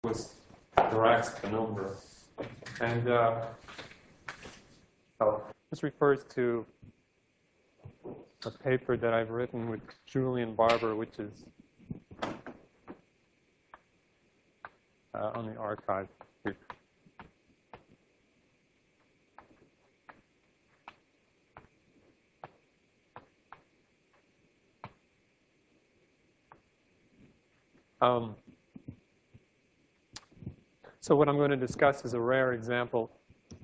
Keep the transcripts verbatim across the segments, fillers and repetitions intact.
was Dirac's penumbra. And uh, oh, this refers to a paper that I've written with Julian Barber, which is uh, on the archive here. Um, so what I'm going to discuss is a rare example,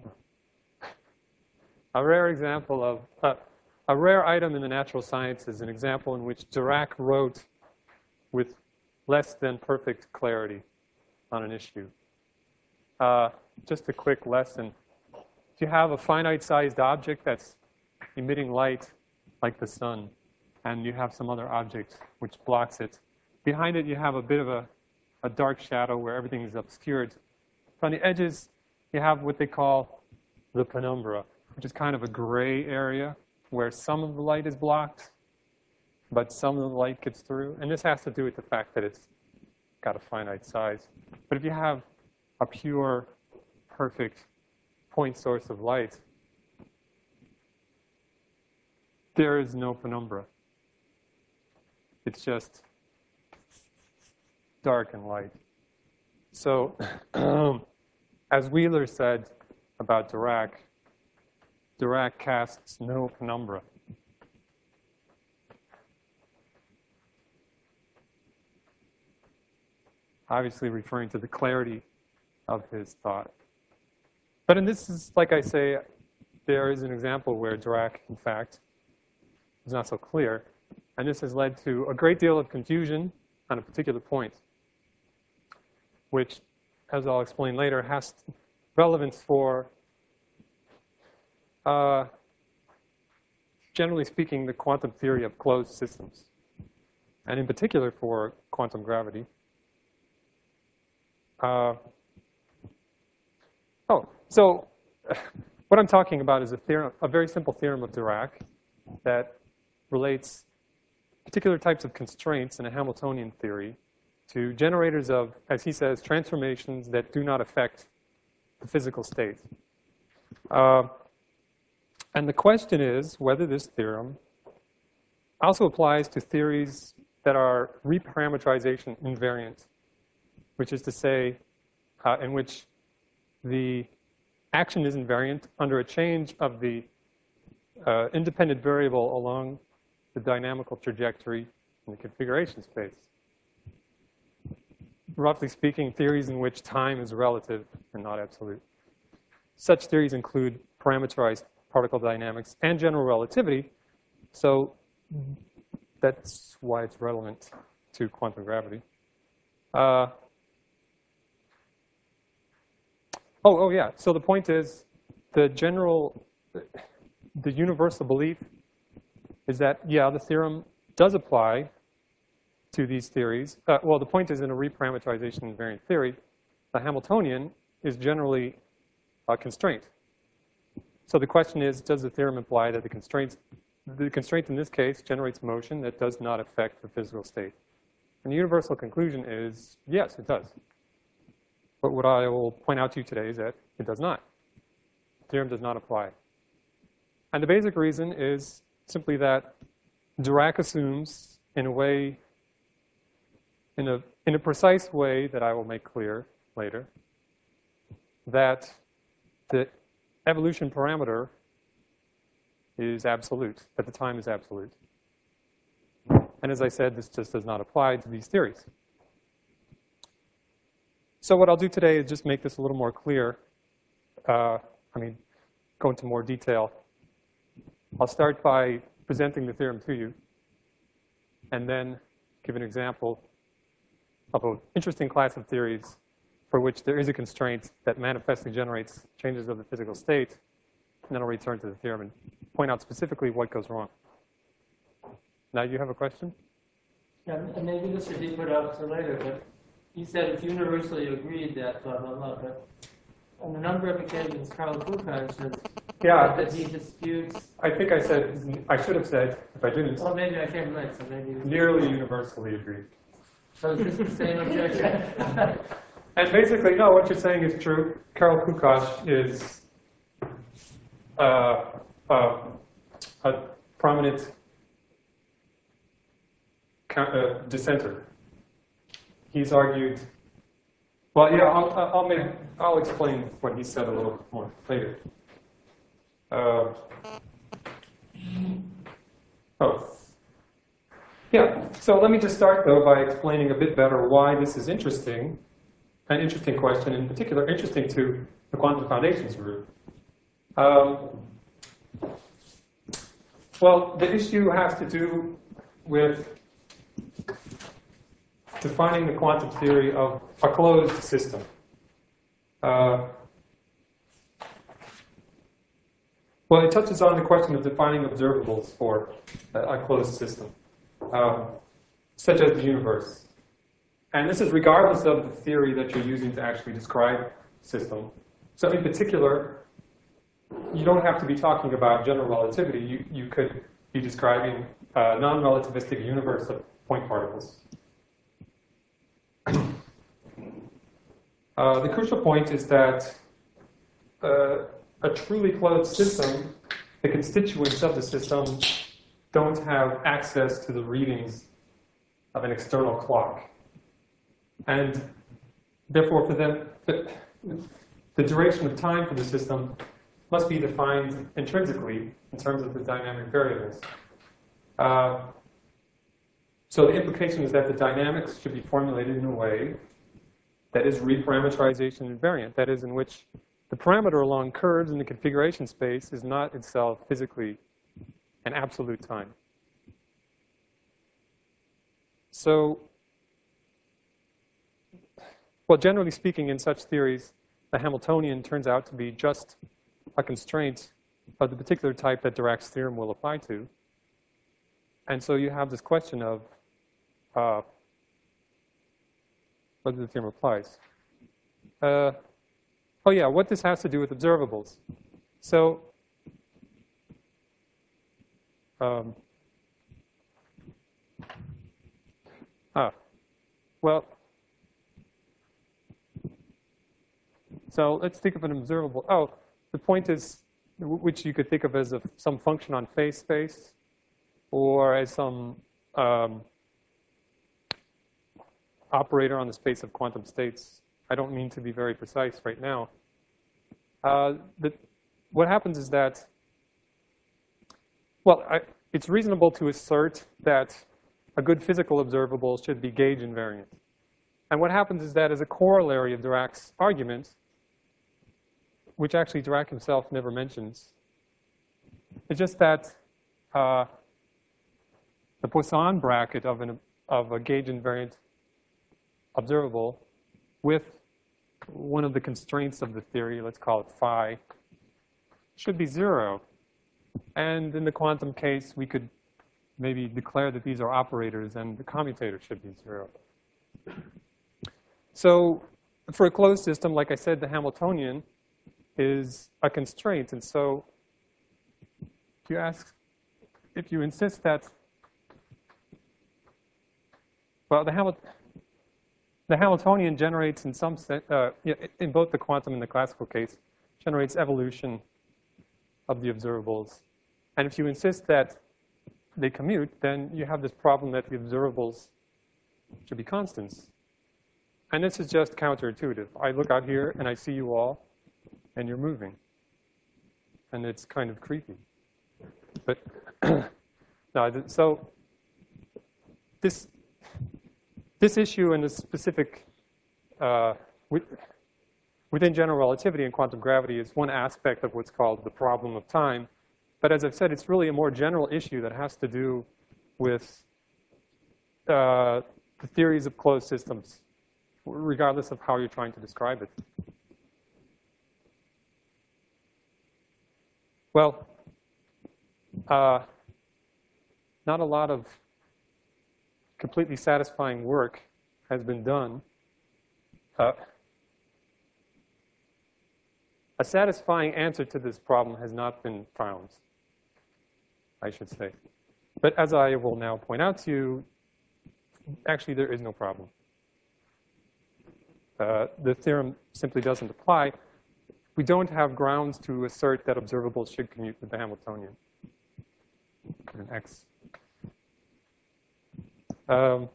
a rare example of, uh, a rare item in the natural sciences, an example in which Dirac wrote with less than perfect clarity on an issue. Uh, just a quick lesson. If you have a finite-sized object that's emitting light, like the sun, and you have some other object which blocks it, behind it you have a bit of a, a dark shadow where everything is obscured. On the edges, you have what they call the penumbra, which is kind of a gray area where some of the light is blocked, but some of the light gets through. And this has to do with the fact that it's got a finite size. But if you have a pure, perfect point source of light, there is no penumbra. It's just dark and light. So, as Wheeler said about Dirac, Dirac casts no penumbra. Obviously referring to the clarity of his thought. But in this is, like I say, there is an example where Dirac, in fact, is not so clear. And this has led to a great deal of confusion on a particular point, which, as I'll explain later, has relevance for, uh, generally speaking, the quantum theory of closed systems, and in particular for quantum gravity. Uh, oh, so what I'm talking about is a theorem, a very simple theorem of Dirac that relates particular types of constraints in a Hamiltonian theory to generators of, as he says, transformations that do not affect the physical state. Uh, and the question is whether this theorem also applies to theories that are reparametrization invariant, which is to say, uh, in which the action is invariant under a change of the uh, independent variable along the dynamical trajectory in the configuration space. Roughly speaking, theories in which time is relative and not absolute. Such theories include parameterized particle dynamics and general relativity, so that's why it's relevant to quantum gravity. Uh, oh, oh yeah, so the point is the general, the universal belief is that, yeah, the theorem does apply to these theories. Uh, well, the point is in a reparameterization invariant theory, the Hamiltonian is generally a constraint. So the question is, does the theorem imply that the constraints, the constraint in this case generates motion that does not affect the physical state? And the universal conclusion is, yes, it does. But what I will point out to you today is that it does not. The theorem does not apply. And the basic reason is simply that Dirac assumes, in a way, in a, in a precise way that I will make clear later, that the evolution parameter is absolute, that the time is absolute. And as I said, this just does not apply to these theories. So what I'll do today is just make this a little more clear. Uh, I mean, go into more detail. I'll start by presenting the theorem to you, and then give an example of an interesting class of theories for which there is a constraint that manifestly generates changes of the physical state, and then I'll return to the theorem and point out specifically what goes wrong. Now, you have a question? Yeah, and maybe this should be put out to later, but you said it's universally agreed that blah, blah, blah, but on a number of occasions, Karl Buchheim says Yeah, that he disputes. I think I said, I should have said, if I didn't, Well, maybe I came late, so maybe. nearly universally agreed. So is this the same objection? And basically, no, what you're saying is true. Karol Kukoc is uh, uh, a prominent uh, dissenter. He's argued. Well, yeah, I'll, I'll make. I'll explain what he said a little bit more later. Uh, oh. Yeah, so let me just start, though, by explaining a bit better why this is interesting, an interesting question, in particular, interesting to the Quantum Foundations group. Um, well, the issue has to do with defining the quantum theory of a closed system. Uh, well, it touches on the question of defining observables for a, a closed system. Um, such as the universe. And this is regardless of the theory that you're using to actually describe the system. So in particular, you don't have to be talking about general relativity. You, you could be describing a non-relativistic universe of point particles. Uh, the crucial point is that uh, a truly closed system, the constituents of the system don't have access to the readings of an external clock. And therefore, for them, the, the duration of time for the system must be defined intrinsically in terms of the dynamic variables. Uh, so the implication is that the dynamics should be formulated in a way that is reparameterization invariant, that is, in which the parameter along curves in the configuration space is not itself physically an absolute time. So, well, generally speaking, in such theories, the Hamiltonian turns out to be just a constraint of the particular type that Dirac's theorem will apply to. And so you have this question of uh, whether the theorem applies. Uh, oh yeah, what this has to do with observables. So, Um, ah, well, so let's think of an observable. Oh, the point is, which you could think of as a, some function on phase space, or as some um, operator on the space of quantum states. I don't mean to be very precise right now. Uh, the, what happens is that Well, I, it's reasonable to assert that a good physical observable should be gauge invariant. And what happens is that as a corollary of Dirac's argument, which actually Dirac himself never mentions, it's just that uh, the Poisson bracket of, an, of a gauge invariant observable with one of the constraints of the theory, let's call it phi, should be zero. And in the quantum case, we could maybe declare that these are operators and the commutator should be zero. So for a closed system, like I said, the Hamiltonian is a constraint. And so if you ask, if you insist that, well, the, Hamil the Hamiltonian generates in some sense, uh, in both the quantum and the classical case, generates evolution of the observables. And if you insist that they commute, then you have this problem that the observables should be constants. And this is just counterintuitive. I look out here and I see you all, and you're moving. And it's kind of creepy. But no, so this this issue and the specific uh, with, within general relativity and quantum gravity is one aspect of what's called the problem of time. But as I've said, it's really a more general issue that has to do with uh, the theories of closed systems, regardless of how you're trying to describe it. Well, uh, not a lot of completely satisfying work has been done. Uh, a satisfying answer to this problem has not been found, I should say. But as I will now point out to you, actually there is no problem. uh, the theorem simply doesn't apply. We don't have grounds to assert that observables should commute with the Hamiltonian. An X. Um,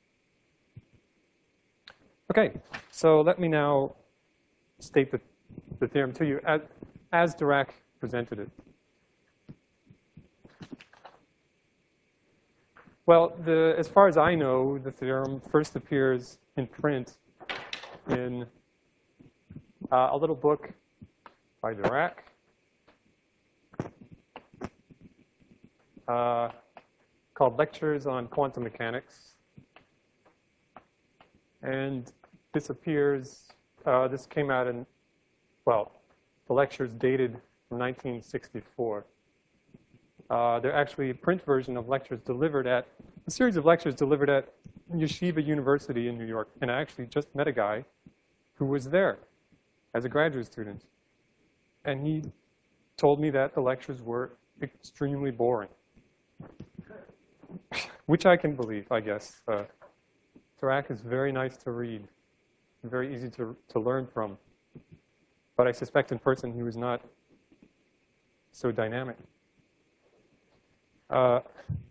okay, so let me now state the, the theorem to you as, as Dirac presented it. Well, the, as far as I know, the theorem first appears in print in uh, a little book by Dirac uh, called Lectures on Quantum Mechanics. And this appears, uh, this came out in, well, the lecture's dated from nineteen sixty-four. Uh, they're actually a print version of lectures delivered at, a series of lectures delivered at Yeshiva University in New York. And I actually just met a guy who was there as a graduate student. And he told me that the lectures were extremely boring, which I can believe, I guess. Uh, Dirac is very nice to read, very easy to, to learn from. But I suspect in person he was not so dynamic. Uh,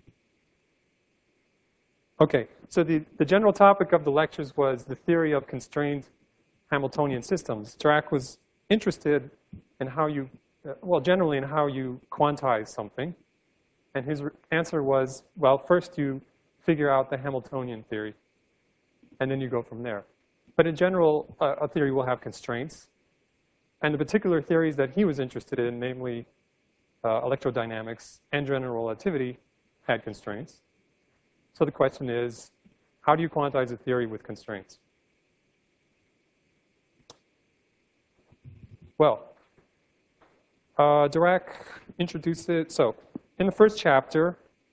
okay, so the, the general topic of the lectures was the theory of constrained Hamiltonian systems. Dirac was interested in how you, uh, well, generally in how you quantize something. And his answer was, well, first you figure out the Hamiltonian theory, and then you go from there. But in general, uh, a theory will have constraints. And the particular theories that he was interested in, namely uh, electrodynamics and general relativity, had constraints. So the question is, how do you quantize a theory with constraints? Well, uh, Dirac introduced it. So in the first chapter,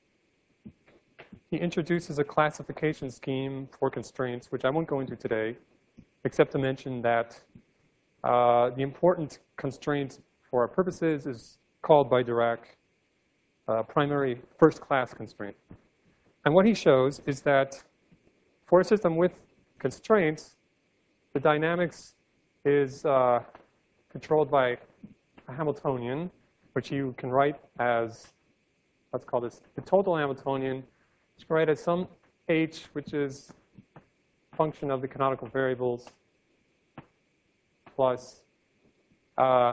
he introduces a classification scheme for constraints, which I won't go into today, except to mention that uh, the important constraint for our purposes is called by Dirac uh, primary first-class constraint. And what he shows is that for a system with constraints, the dynamics is uh, controlled by a Hamiltonian, which you can write as, let's call this the total Hamiltonian, which you can write as some h, which is a function of the canonical variables, plus uh,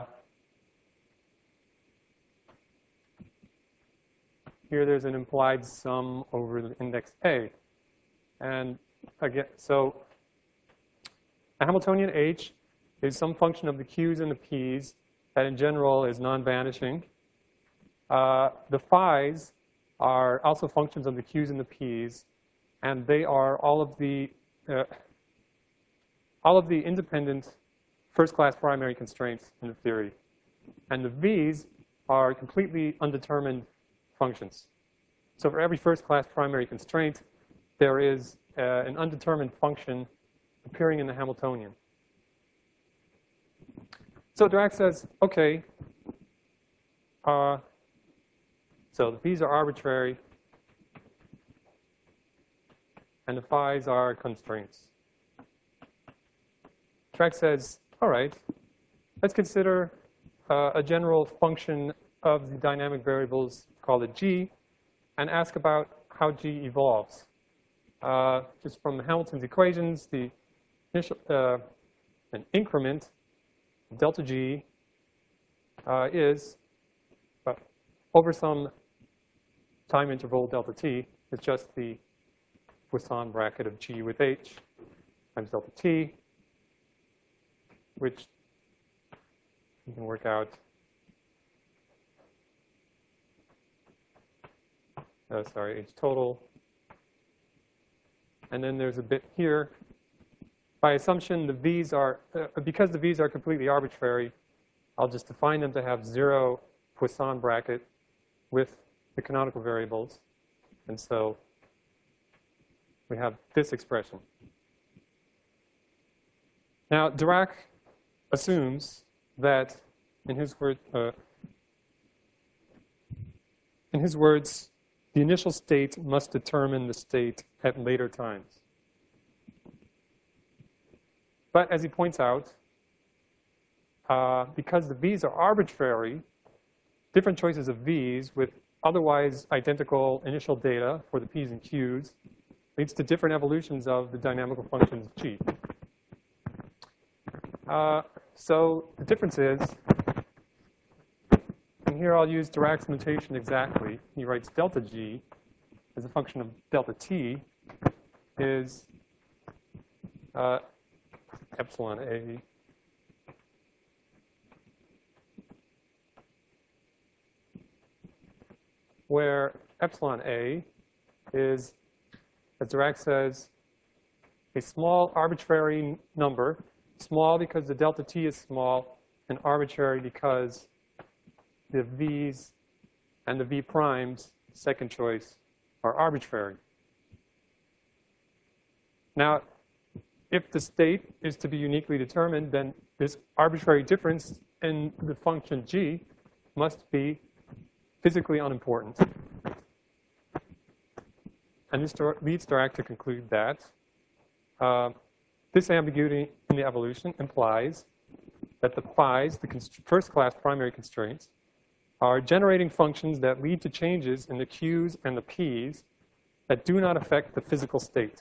here there's an implied sum over the index A. And again, so a Hamiltonian H is some function of the Q's and the P's that in general is non-vanishing. Uh, the phi's are also functions of the Q's and the P's, and they are all of the uh, all of the independent first-class primary constraints in the theory. And the V's are completely undetermined functions. So for every first-class primary constraint, there is uh, an undetermined function appearing in the Hamiltonian. So Dirac says, okay, uh, so the V's are arbitrary, and the phi's are constraints. Dirac says, all right, let's consider uh, a general function of the dynamic variables, call it G, and ask about how G evolves. Uh, just from Hamilton's equations, the initial, uh, an increment, delta G, uh, is uh, over some time interval delta T, is just the Poisson bracket of G with H times delta T, which you can work out. Uh, sorry, H total. And then there's a bit here. By assumption, the V's are, uh, because the V's are completely arbitrary, I'll just define them to have zero Poisson bracket with the canonical variables. And so we have this expression. Now, Dirac assumes that, in his, word, uh, in his words, the initial state must determine the state at later times. but as he points out, uh, because the v's are arbitrary, different choices of v's with otherwise identical initial data for the p's and q's leads to different evolutions of the dynamical functions g. Uh, so the difference is, and here I'll use Dirac's notation exactly. He writes delta g as a function of delta t is uh, epsilon a where epsilon a is, as Dirac says, a small arbitrary number, small because the delta t is small, and arbitrary because the v's and the v primes, second choice, are arbitrary. Now, if the state is to be uniquely determined, then this arbitrary difference in the function g must be physically unimportant. And this leads Dirac to conclude that uh, this ambiguity in the evolution implies that the phi's, the first-class primary constraints, are generating functions that lead to changes in the q's and the p's that do not affect the physical state.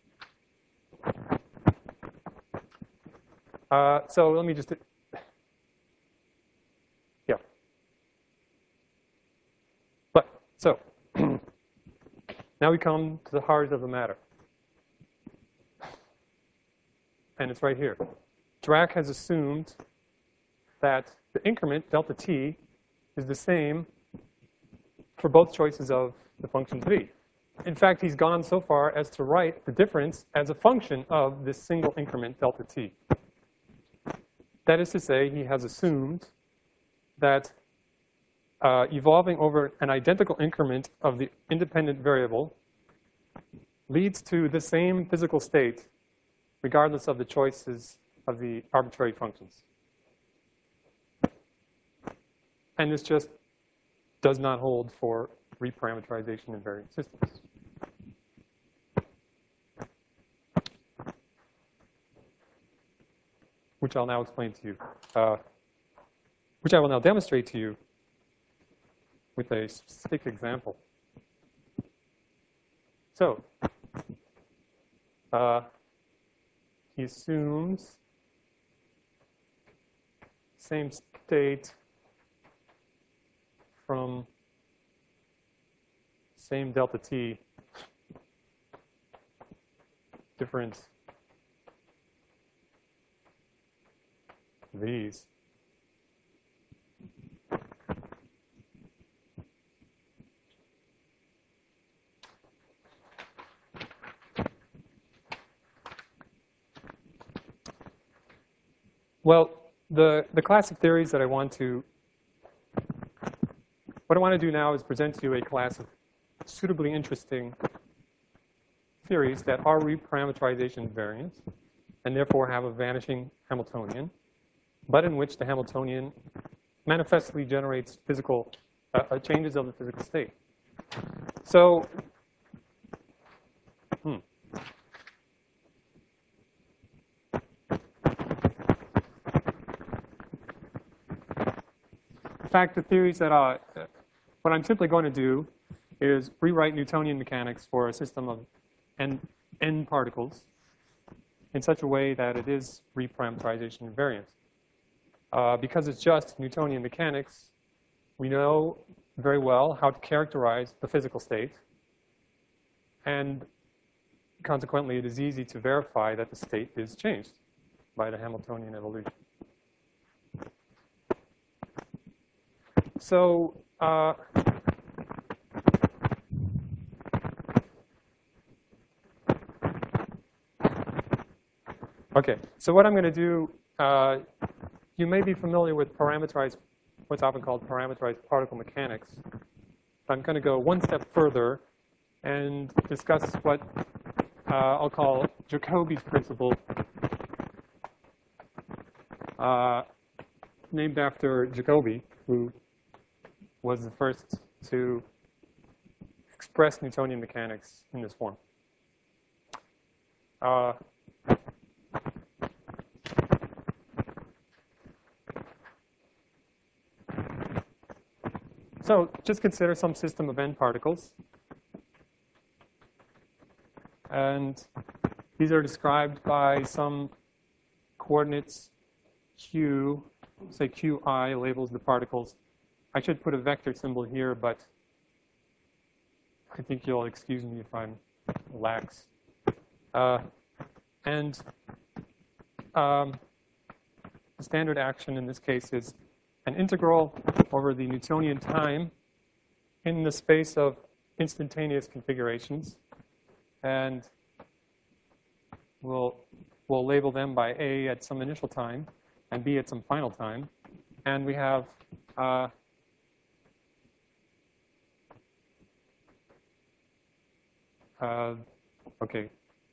Uh, so let me just, yeah. But, so, now we come to the heart of the matter. And it's right here. Dirac has assumed that the increment, delta t, is the same for both choices of the function v. In fact, he's gone so far as to write the difference as a function of this single increment, delta t. That is to say, he has assumed that uh, evolving over an identical increment of the independent variable leads to the same physical state regardless of the choices of the arbitrary functions. And this just does not hold for reparameterization in variant systems. Which I'll now explain to you, uh, which I will now demonstrate to you with a specific example. So, uh, he assumes same state from same delta t different v's. Well, the, the class of theories that I want to, what I want to do now is present to you a class of suitably interesting theories that are reparameterization invariant and therefore have a vanishing Hamiltonian, but in which the Hamiltonian manifestly generates physical uh, changes of the physical state. So, hmm. In fact, the theories that are, uh, what I'm simply going to do is rewrite Newtonian mechanics for a system of n, n particles in such a way that it is reparameterization invariant. Uh, because it's just Newtonian mechanics, we know very well how to characterize the physical state. And consequently, it is easy to verify that the state is changed by the Hamiltonian evolution. So, uh, okay, so what I'm going to do, uh, you may be familiar with parameterized, what's often called parameterized particle mechanics. I'm going to go one step further and discuss what uh, I'll call Jacobi's principle, uh, named after Jacobi, who was the first to express Newtonian mechanics in this form. Uh, So just consider some system of n particles. And these are described by some coordinates q, say qi labels the particles. I should put a vector symbol here, but I think you'll excuse me if I'm lax. Uh, and um, the standard action in this case is an integral over the Newtonian time in the space of instantaneous configurations. And we'll, we'll label them by A at some initial time and B at some final time. And we have uh, uh, okay,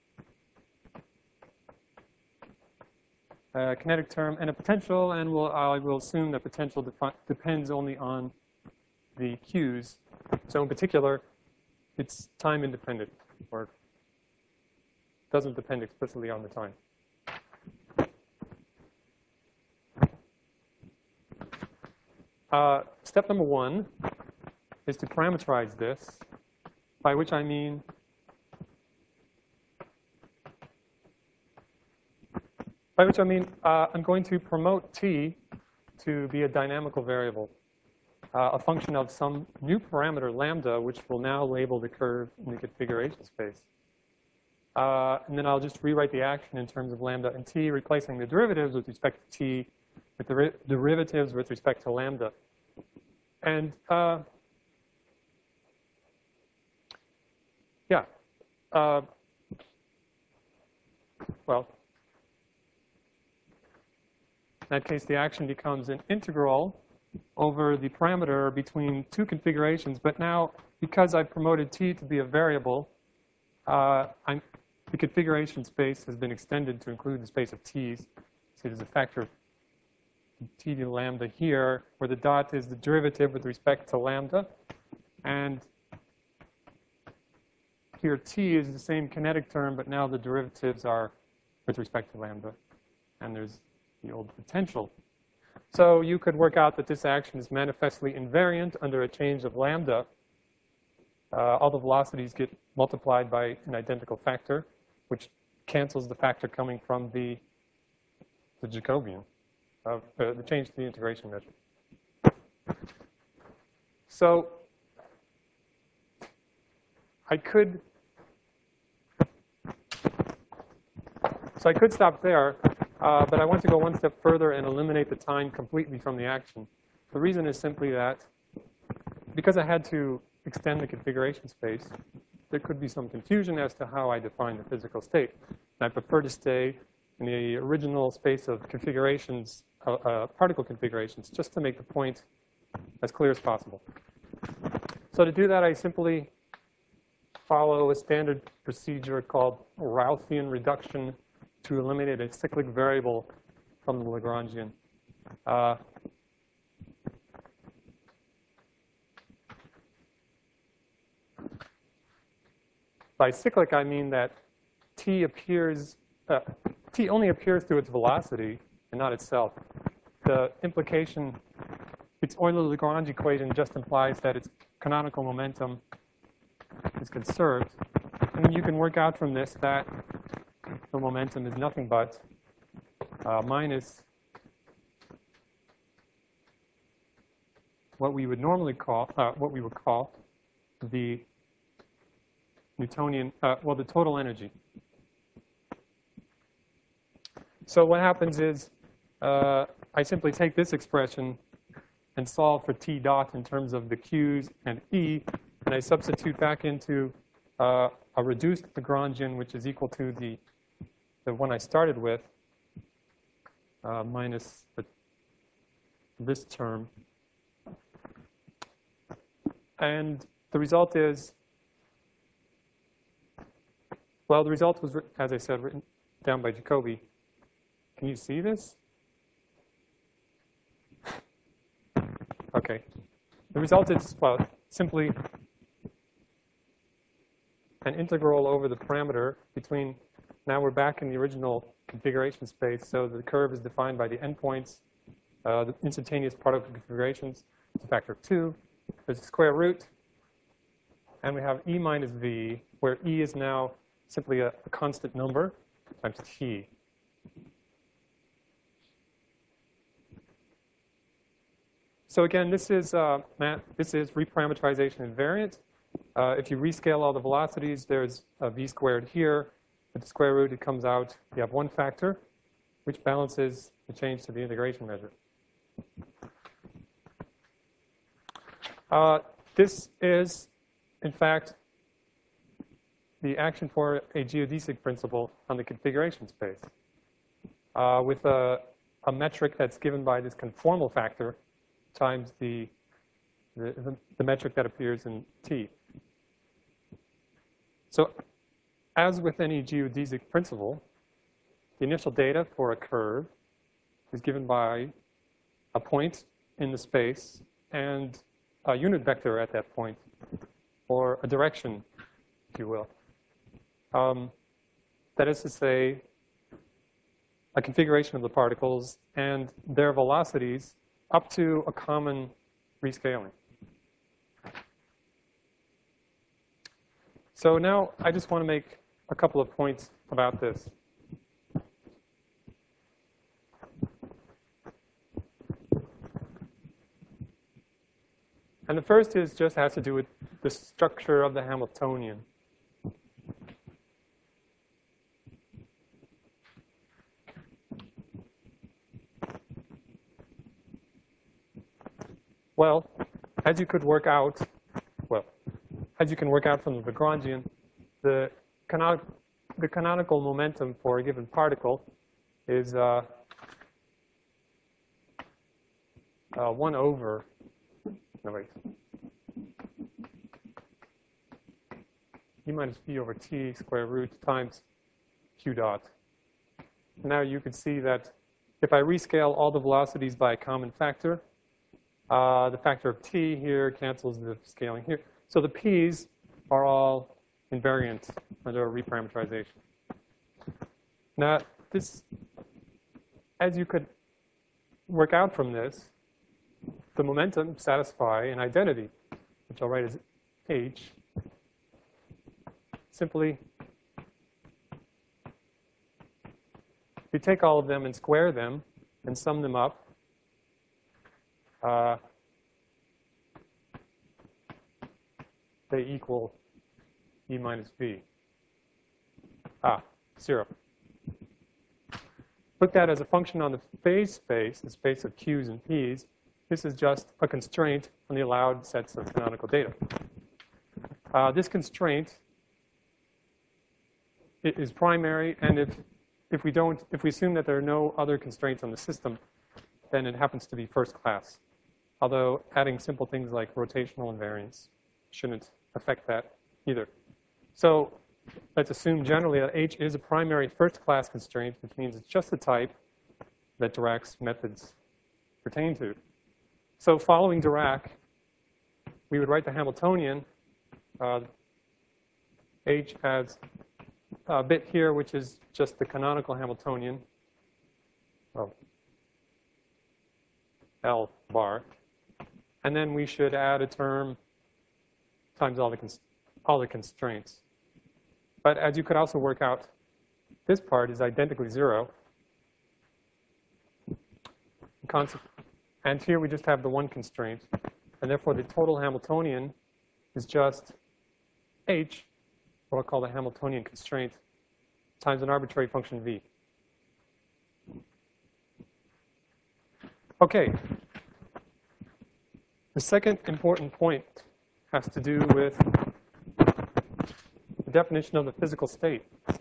a kinetic term and a potential, and we'll, I will assume that potential depends only on the q's. So in particular, it's time independent, or doesn't depend explicitly on the time. Uh, step number one is to parameterize this, by which I mean by which I mean uh, I'm going to promote t to be a dynamical variable, uh, a function of some new parameter lambda, which will now label the curve in the configuration space. Uh, and then I'll just rewrite the action in terms of lambda and t, replacing the derivatives with respect to t with the derivatives with respect to lambda. And uh, yeah, uh, well, in that case, the action becomes an integral over the parameter between two configurations. But now, because I've promoted t to be a variable, uh, I'm, the configuration space has been extended to include the space of t's. So there's a factor of t to lambda here, where the dot is the derivative with respect to lambda. And here t is the same kinetic term, but now the derivatives are with respect to lambda. And there's the old potential. So you could work out that this action is manifestly invariant under a change of lambda. Uh, all the velocities get multiplied by an identical factor, which cancels the factor coming from the, the Jacobian, of uh, the change to the integration measure. So I could, so I could stop there. Uh, but I want to go one step further and eliminate the time completely from the action. The reason is simply that because I had to extend the configuration space, there could be some confusion as to how I define the physical state. And I prefer to stay in the original space of configurations, uh, uh, particle configurations, just to make the point as clear as possible. So to do that, I simply follow a standard procedure called Ralphian reduction to eliminate a cyclic variable from the Lagrangian. Uh, by cyclic, I mean that t appears, uh, t only appears through its velocity and not itself. The implication, its Euler-Lagrange equation just implies that its canonical momentum is conserved. And you can work out from this that the momentum is nothing but uh, minus what we would normally call, uh, what we would call the Newtonian, uh, well, the total energy. So what happens is uh, I simply take this expression and solve for t dot in terms of the q's and e, and I substitute back into uh, a reduced Lagrangian, which is equal to the the one I started with, uh, minus the, this term. And the result is, well, the result was, as I said, written down by Jacobi. Can you see this? Okay. The result is, well, simply an integral over the parameter between. Now we're back in the original configuration space, so the curve is defined by the endpoints, uh, the instantaneous particle configurations, it's a factor of two, there's a square root, and we have E minus V, where E is now simply a, a constant number times T. So again, this is, uh, this is reparameterization invariant. Uh, if you rescale all the velocities, there's a V squared here. With the square root, it comes out, you have one factor, which balances the change to the integration measure. Uh, this is, in fact, the action for a geodesic principle on the configuration space, uh, with a, a metric that's given by this conformal factor times the, the, the, the metric that appears in T. So as with any geodesic principle, the initial data for a curve is given by a point in the space and a unit vector at that point, or a direction, if you will. Um, that is to say, a configuration of the particles and their velocities up to a common rescaling. So now I just want to make a couple of points about this. And the first is just has to do with the structure of the Hamiltonian. Well, as you could work out, well, as you can work out from the Lagrangian, the, canonic, the canonical momentum for a given particle is uh, uh, one over, no wait, E minus V over T square root times Q dot. Now you can see that if I rescale all the velocities by a common factor, Uh, the factor of T here cancels the scaling here. So the P's are all invariant under reparameterization. Now, this, as you could work out from this, the momentum satisfy an identity, which I'll write as H. Simply, if you take all of them and square them and sum them up, Uh, they equal E minus V. Ah, zero. Looked at as a function on the phase space, the space of Q's and P's, this is just a constraint on the allowed sets of canonical data. Uh, this constraint is primary, and if, if we don't, if we assume that there are no other constraints on the system, then it happens to be first class. Although adding simple things like rotational invariance shouldn't affect that either. So let's assume generally that H is a primary first-class constraint, which means it's just the type that Dirac's methods pertain to. So following Dirac, we would write the Hamiltonian, uh, H as a bit here, which is just the canonical Hamiltonian, well, L bar. And then we should add a term times all the, all the constraints. But as you could also work out, this part is identically zero. And here we just have the one constraint. And therefore, the total Hamiltonian is just H, what I'll call the Hamiltonian constraint, times an arbitrary function V. Okay. The second important point has to do with the definition of the physical state.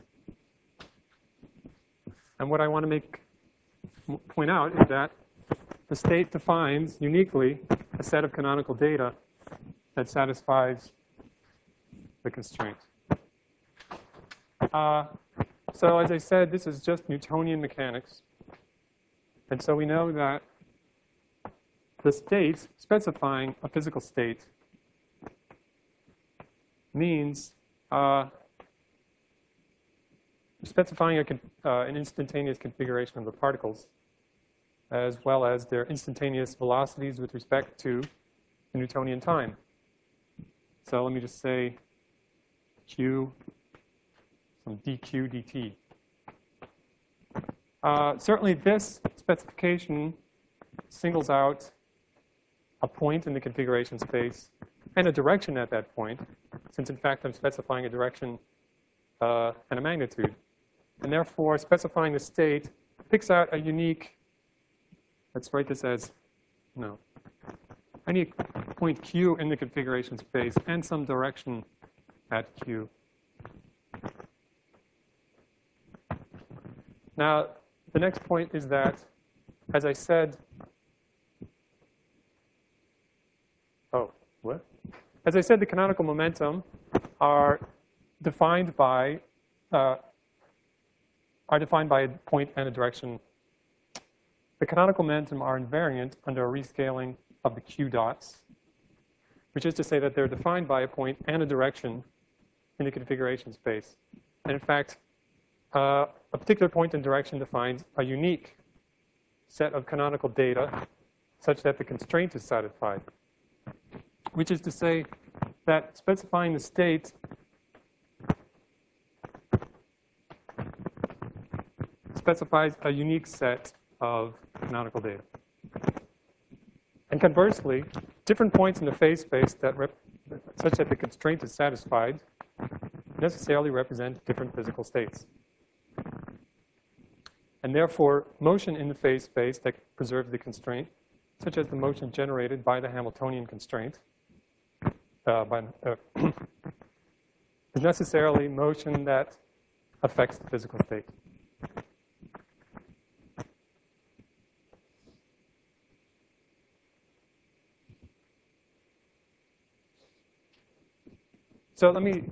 And what I want to make point out is that the state defines uniquely a set of canonical data that satisfies the constraint. Uh, so as I said, this is just Newtonian mechanics. And so we know that the state specifying a physical state means uh, specifying a, uh, an instantaneous configuration of the particles, as well as their instantaneous velocities with respect to the Newtonian time. So let me just say q, some dq dt. Uh, certainly this specification singles out a point in the configuration space and a direction at that point, since in fact I'm specifying a direction uh, and a magnitude. And therefore, specifying the state picks out a unique, let's write this as, no, I need point q in the configuration space and some direction at q. Now, the next point is that, as I said, oh, what? As I said, the canonical momentum are defined by uh, are defined by a point and a direction. The canonical momentum are invariant under a rescaling of the q dots, which is to say that they're defined by a point and a direction in the configuration space. And in fact, uh, a particular point and direction defines a unique set of canonical data such that the constraint is satisfied, which is to say that specifying the state specifies a unique set of canonical data. And conversely, different points in the phase space that rep such that the constraint is satisfied necessarily represent different physical states. And therefore, motion in the phase space that preserves the constraint, such as the motion generated by the Hamiltonian constraint, uh, by, uh, is necessarily motion that affects the physical state. So let me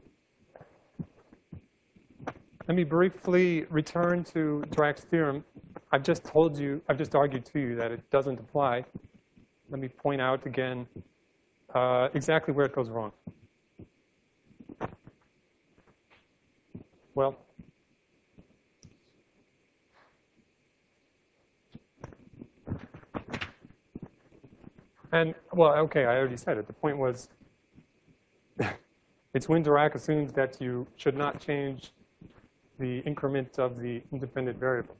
let me briefly return to Dirac's theorem. I've just told you, I've just argued to you that it doesn't apply. Let me point out again uh, exactly where it goes wrong. Well, and well, okay, I already said it. The point was, it's when Dirac assumes that you should not change the increment of the independent variable.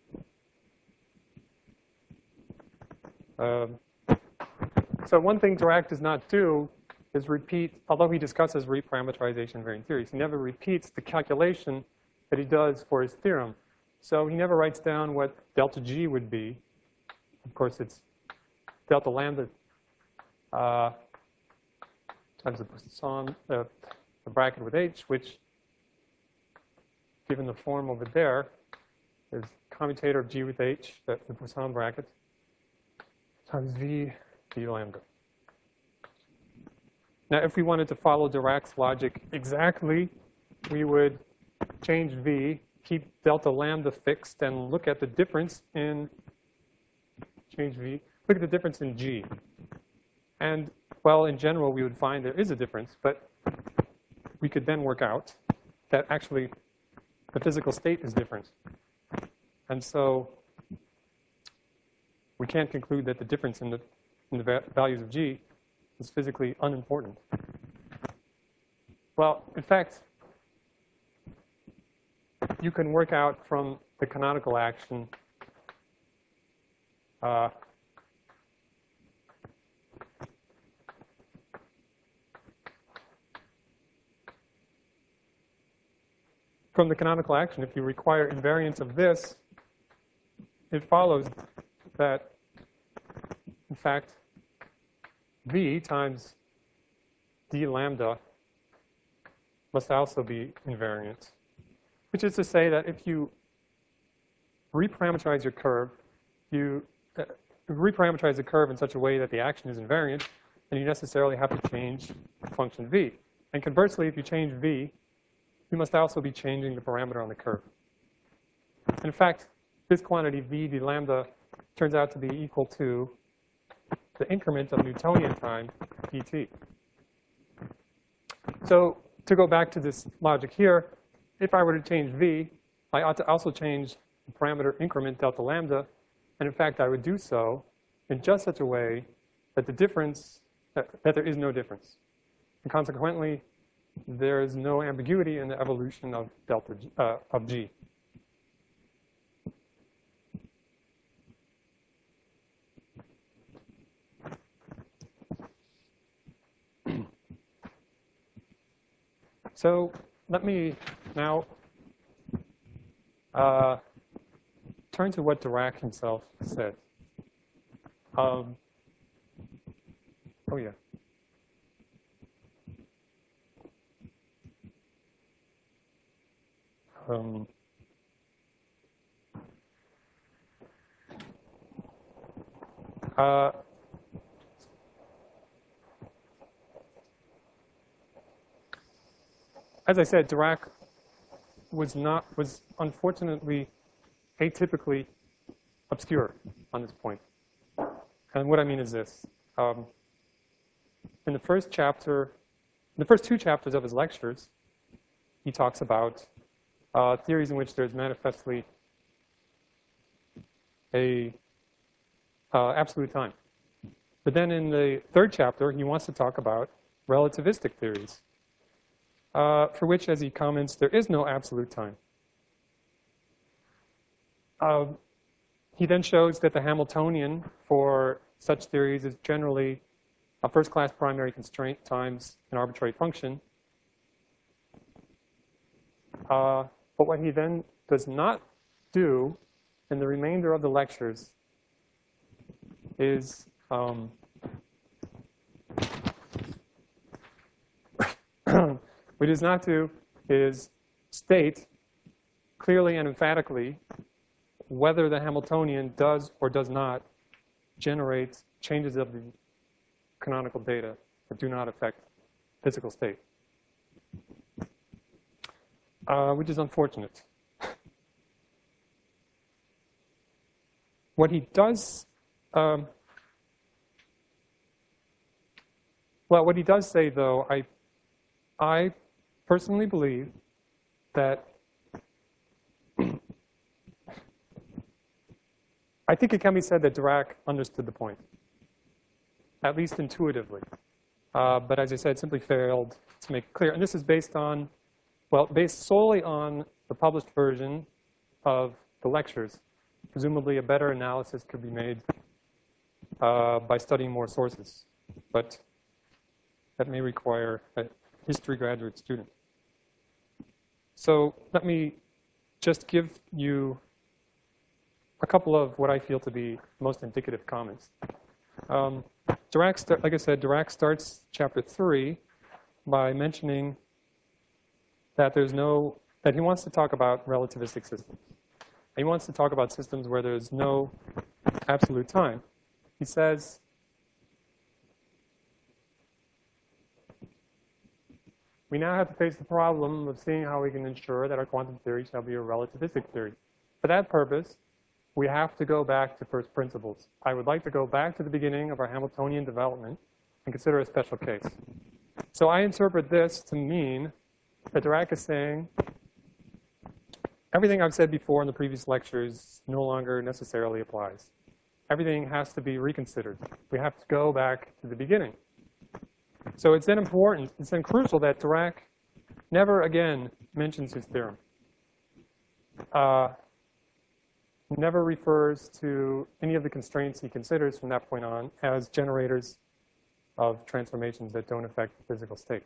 Um, so one thing Dirac does not do is repeat, although he discusses reparameterization invariant theories, he never repeats the calculation that he does for his theorem. So he never writes down what delta G would be. Of course, it's delta lambda uh, times the Poisson, uh, the bracket with H, which, given the form over there, is commutator of G with H, that's the Poisson bracket, times V d lambda. Now, if we wanted to follow Dirac's logic exactly, we would change V, keep delta lambda fixed, and look at the difference in, change V, look at the difference in G. And, well, in general, we would find there is a difference, but we could then work out that actually the physical state is different. And so we can't conclude that the difference in the, in the values of G is physically unimportant. Well, in fact, you can work out from the canonical action uh, from the canonical action, if you require invariance of this, it follows that, in fact, V times d lambda must also be invariant, which is to say that if you reparameterize your curve, you uh, reparameterize the curve in such a way that the action is invariant, then you necessarily have to change the function V. And conversely, if you change V, you must also be changing the parameter on the curve. And in fact, this quantity V d lambda turns out to be equal to the increment of Newtonian time dt. So to go back to this logic here, if I were to change V, I ought to also change the parameter increment delta lambda. And in fact, I would do so in just such a way that the difference that, that there is no difference. And consequently, there is no ambiguity in the evolution of delta G, uh, of G. So let me now uh, turn to what Dirac himself said. Um, oh, yeah. Um, uh, as I said, Dirac was not was unfortunately atypically obscure on this point. And what I mean is this. Um, in the first chapter, the first two chapters of his lectures, he talks about uh, theories in which there's manifestly a uh, absolute time. But then in the third chapter, he wants to talk about relativistic theories, uh, for which, as he comments, there is no absolute time. Uh, he then shows that the Hamiltonian for such theories is generally a first-class primary constraint times an arbitrary function. Uh, but what he then does not do in the remainder of the lectures is um, what he does not do is state clearly and emphatically whether the Hamiltonian does or does not generate changes of the canonical data that do not affect physical state, uh, which is unfortunate. What he does, um, well, what he does say, though, I, I personally believe that I think it can be said that Dirac understood the point, at least intuitively. Uh, but as I said, simply failed to make it clear. And this is based on, well, based solely on the published version of the lectures. Presumably, a better analysis could be made uh, by studying more sources. But that may require a history graduate student. So let me just give you a couple of what I feel to be most indicative comments. Um, Dirac, start, like I said, Dirac starts chapter three by mentioning that there's no, that he wants to talk about relativistic systems. He wants to talk about systems where there's no absolute time. He says, we now have to face the problem of seeing how we can ensure that our quantum theory shall be a relativistic theory. For that purpose, we have to go back to first principles. I would like to go back to the beginning of our Hamiltonian development and consider a special case. So I interpret this to mean that Dirac is saying everything I've said before in the previous lectures no longer necessarily applies. Everything has to be reconsidered. We have to go back to the beginning. So it's then important, it's then crucial that Dirac never again mentions his theorem. Uh, never refers to any of the constraints he considers from that point on as generators of transformations that don't affect the physical state.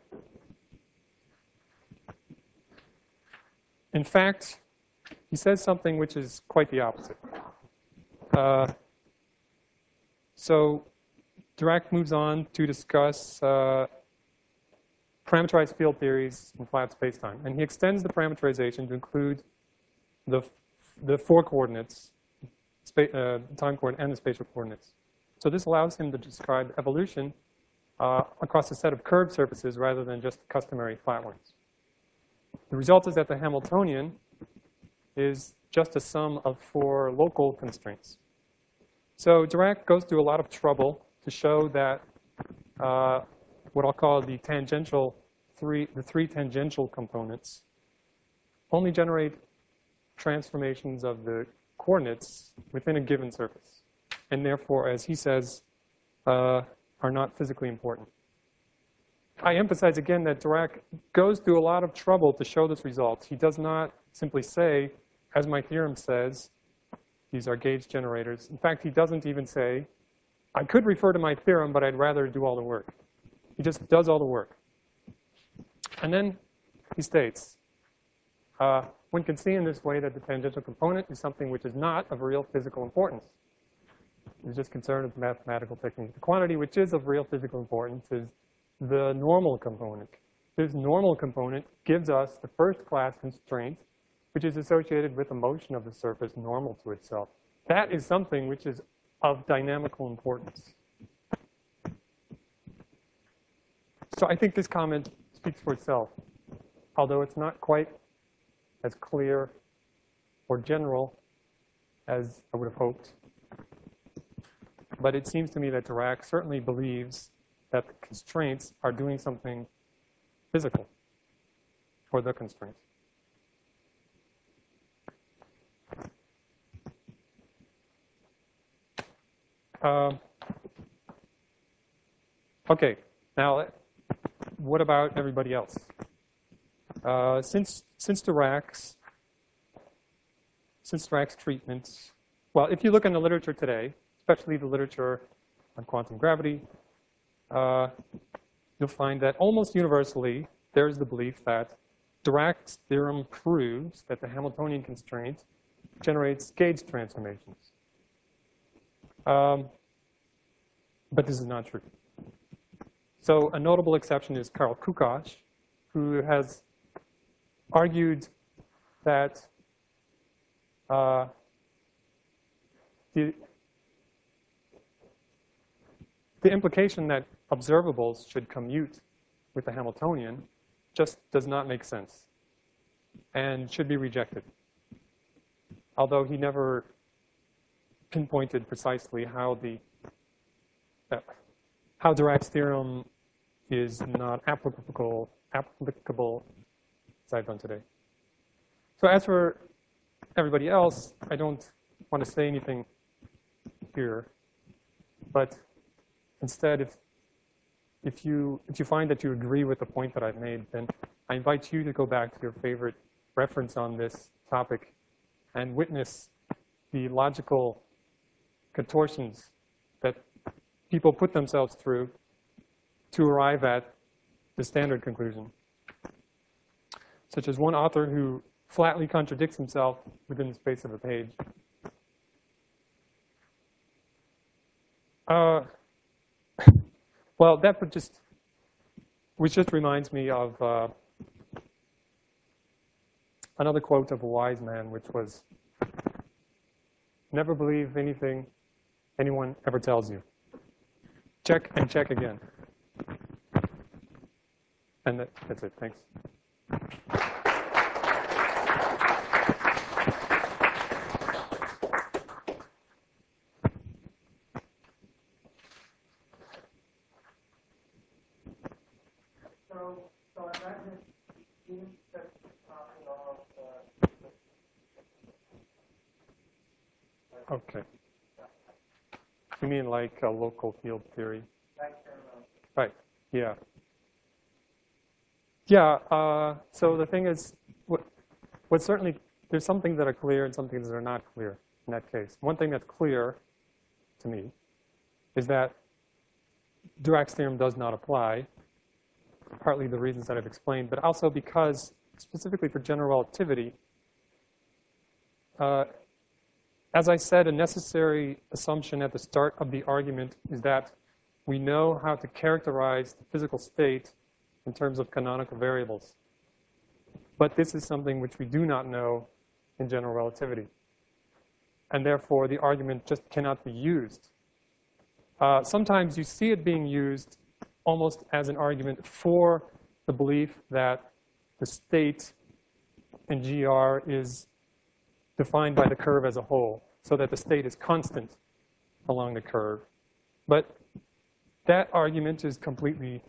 In fact, he says something which is quite the opposite. Uh, so Dirac moves on to discuss uh, parameterized field theories in flat spacetime. And he extends the parameterization to include the the four coordinates, uh, time coordinate, and the spatial coordinates. So this allows him to describe evolution uh, across a set of curved surfaces rather than just customary flat ones. The result is that the Hamiltonian is just a sum of four local constraints. So Dirac goes through a lot of trouble to show that uh, what I'll call the tangential three, the three tangential components only generate transformations of the coordinates within a given surface. And therefore, as he says, uh, are not physically important. I emphasize again that Dirac goes through a lot of trouble to show this result. He does not simply say, as my theorem says, these are gauge generators. In fact, he doesn't even say, I could refer to my theorem, but I'd rather do all the work. He just does all the work. And then he states, uh, one can see in this way that the tangential component is something which is not of real physical importance. He's just concerned with mathematical technique. The quantity which is of real physical importance is the normal component. This normal component gives us the first class constraint, which is associated with the motion of the surface normal to itself. That is something which is of dynamical importance. So I think this comment speaks for itself, although it's not quite as clear or general as I would have hoped. But it seems to me that Dirac certainly believes that the constraints are doing something physical, or the constraints. Uh, okay, now what about everybody else? Uh, since since Dirac's since Dirac's treatments, well, if you look in the literature today, especially the literature on quantum gravity, uh, you'll find that almost universally there's the belief that Dirac's theorem proves that the Hamiltonian constraint generates gauge transformations. Um, but this is not true. So a notable exception is Karl Kukash, who has argued that uh, the, the implication that observables should commute with the Hamiltonian just does not make sense and should be rejected. Although he never pinpointed precisely how the uh, how Dirac's theorem is not applicable applicable as I've done today. So as for everybody else, I don't want to say anything here, but instead, if if you if you find that you agree with the point that I've made, then I invite you to go back to your favorite reference on this topic and witness the logical contortions that people put themselves through to arrive at the standard conclusion, such as one author who flatly contradicts himself within the space of a page. Uh, well, that would just, which just reminds me of uh, another quote of a wise man, which was, never believe anything anyone ever tells you. Check and check again. And that, that's it. Thanks. So, so I imagine you said talking of uh, Okay. You mean like a local field theory? Right. Yeah. Yeah. Uh, so the thing is, what, what certainly there's some things that are clear and some things that are not clear in that case. One thing that's clear to me is that Dirac's theorem does not apply, partly the reasons that I've explained, but also because specifically for general relativity, uh, as I said, a necessary assumption at the start of the argument is that we know how to characterize the physical state in terms of canonical variables. But this is something which we do not know in general relativity. And therefore, the argument just cannot be used. Uh, sometimes you see it being used almost as an argument for the belief that the state in G R is defined by the curve as a whole, so that the state is constant along the curve. But that argument is completely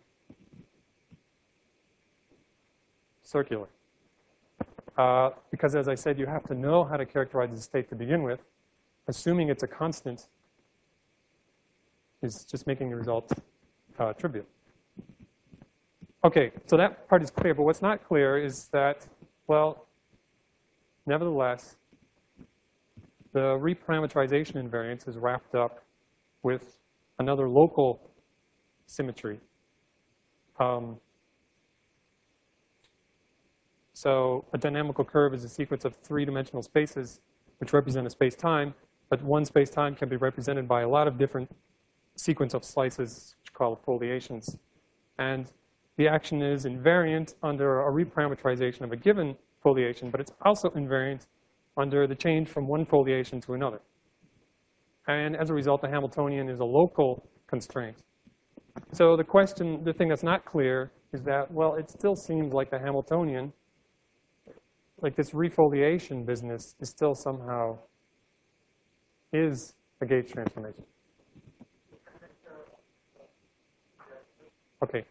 circular. Uh, because as I said, you have to know how to characterize the state to begin with. Assuming it's a constant is just making the result uh, trivial. Okay, so that part is clear, but what's not clear is that, well, nevertheless, the reparameterization invariance is wrapped up with another local symmetry. Um, so a dynamical curve is a sequence of three-dimensional spaces which represent a space-time, but one space-time can be represented by a lot of different sequence of slices, which are called foliations. And the action is invariant under a reparameterization of a given foliation, but it's also invariant under the change from one foliation to another. And as a result, the Hamiltonian is a local constraint. So the question, the thing that's not clear is that, well, it still seems like the Hamiltonian, like this refoliation business, is still somehow is a gauge transformation. Okay.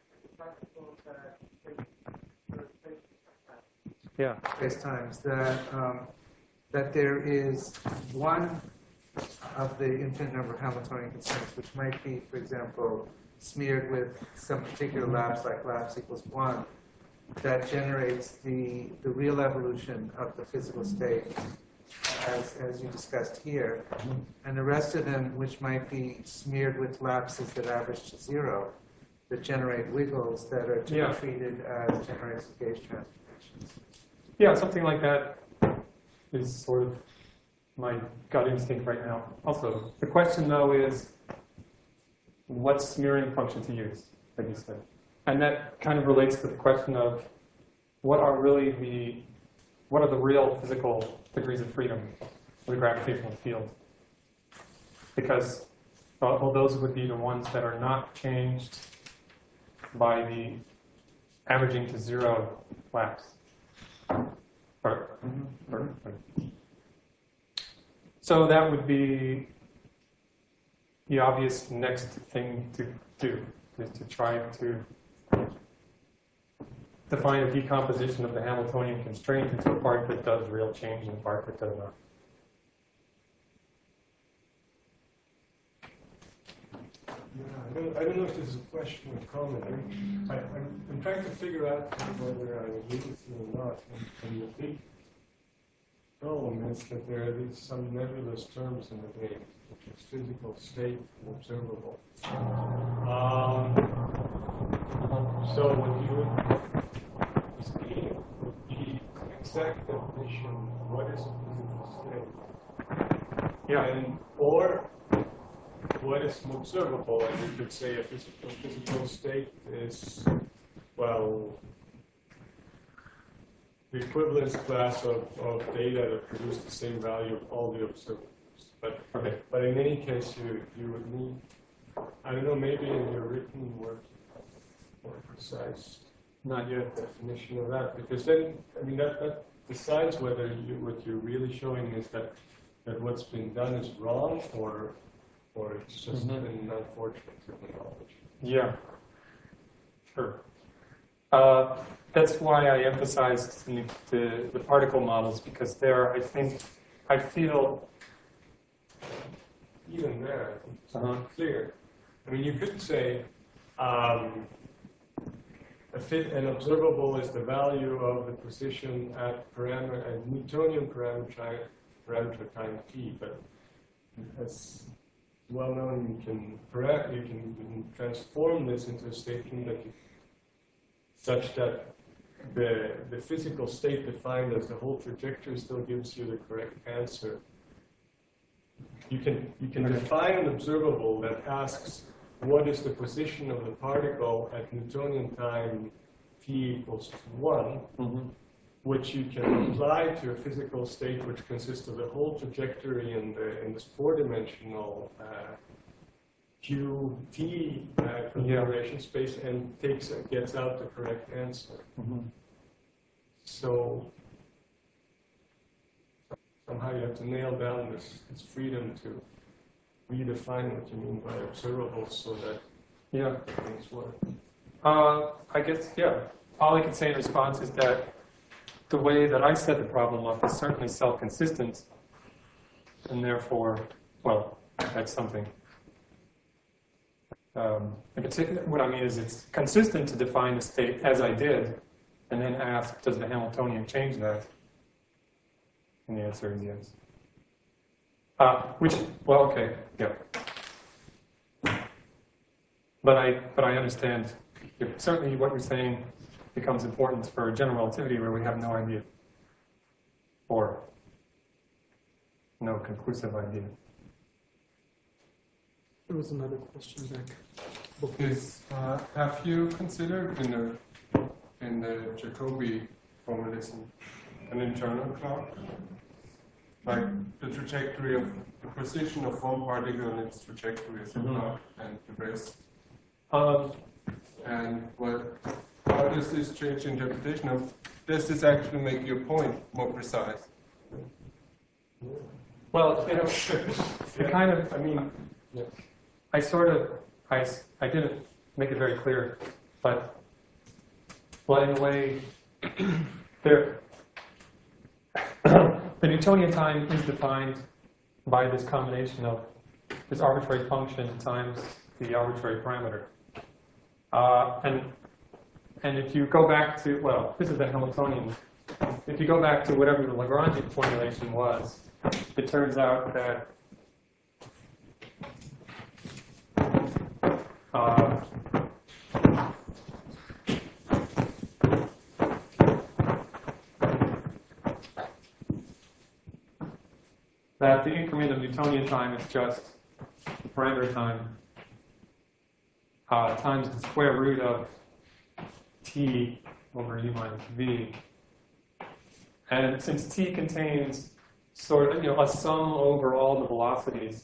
Yeah. Spacetimes that um, that there is one of the infinite number of Hamiltonian constraints, which might be, for example, smeared with some particular lapse, like lapse equals one, that generates the the real evolution of the physical state, as as you discussed here, and the rest of them, which might be smeared with lapses that average to zero, that generate wiggles that are to Yeah. be treated as generators of gauge transformations. Yeah, something like that is sort of my gut instinct right now. Also, the question, though, is what smearing function to use, like you said. And that kind of relates to the question of what are really the, what are the real physical degrees of freedom of the gravitational field? Because, uh, well, those would be the ones that are not changed by the averaging to zero lapse. Or, or, or. So that would be the obvious next thing to do, is to try to define a decomposition of the Hamiltonian constraint into a part that does real change and a part that does not. Yeah, I don't, I don't know if this is a question or comment. I, I, I'm, I'm trying to figure out whether I agree with you or not. And, and the big problem is that there are these some nebulous terms in the game, which is physical state and observable. Um, so what you would would be exact definition of what is a physical state. Yeah. And, or what is observable? And you could say a physical physical state is, well, the equivalence class of, of data that produce the same value of all the observables. But Okay. but in any case, you you would need, I don't know, maybe in your written work, more precise Not yet. definition of that, because then I mean that that decides whether you what you're really showing is that that what's been done is wrong, or or it's just Mhm. an unfortunate terminology. Yeah, sure. Uh, that's why I emphasized the, the, the particle models, because there, I think, I feel. Even there, I think it's Uh-huh. not clear. I mean, you could say um, a fit an observable is the value of the position at parameter at Newtonian parameter parameter time t, but as well known, you can para- you can, you can transform this into a statement that you, such that the the physical state defined as the whole trajectory still gives you the correct answer. You can you can define an observable that asks what is the position of the particle at Newtonian time t equals one, Mm-hmm. which you can apply to a physical state which consists of the whole trajectory in the in this four-dimensional uh, Q-T uh, configuration space, and takes uh, gets out the correct answer. Mm-hmm. So somehow you have to nail down this, this freedom to redefine what you mean by observables so that Yeah. things work. Uh, I guess, yeah. All I can say in response is that the way that I set the problem up is certainly self-consistent, and therefore, well, that's something. Um, in particular, what I mean is it's consistent to define the state as I did, and then ask, does the Hamiltonian change that? And the answer is yes. Uh, which, well, okay, yeah. But I, but I understand, certainly what you're saying becomes important for general relativity where we have no idea, or no conclusive idea. There was another question back. Is, uh, have you considered in the in the Jacobi formalism an internal clock, like the trajectory of the position of one particle and its trajectory as a Mhm. clock, and the rest? Um, And what? How does this change the interpretation of? Does this actually make your point more precise? well, you know, it kind of, I mean, Yeah. I sort of, I, s- I didn't make it very clear, but, well, in a way, there, the Newtonian time is defined by this combination of this arbitrary function times the arbitrary parameter. Uh, and, and if you go back to, well, this is the Hamiltonian. If you go back to whatever the Lagrangian formulation was, it turns out that uh, that the increment of Newtonian time is just the parameter time uh, times the square root of t over u minus v. And since t contains sort of, you know, a sum over all the velocities,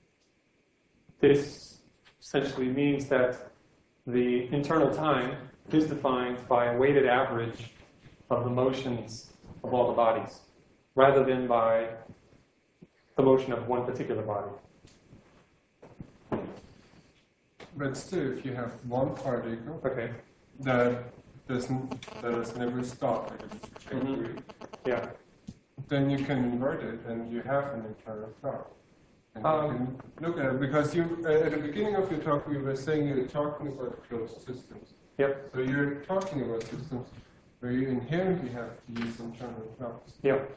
this essentially means that the internal time is defined by a weighted average of the motions of all the bodies, rather than by the motion of one particular body. But still, if you have one particle Okay. that doesn't that has never stopped at its trajectory, Yeah. then you can invert it and you have an internal clock. And Um, you can look at it because you uh, at the beginning of your talk we were saying you're talking about closed systems. Yep. So you're talking about systems where you inherently have to use internal clocks. Yep.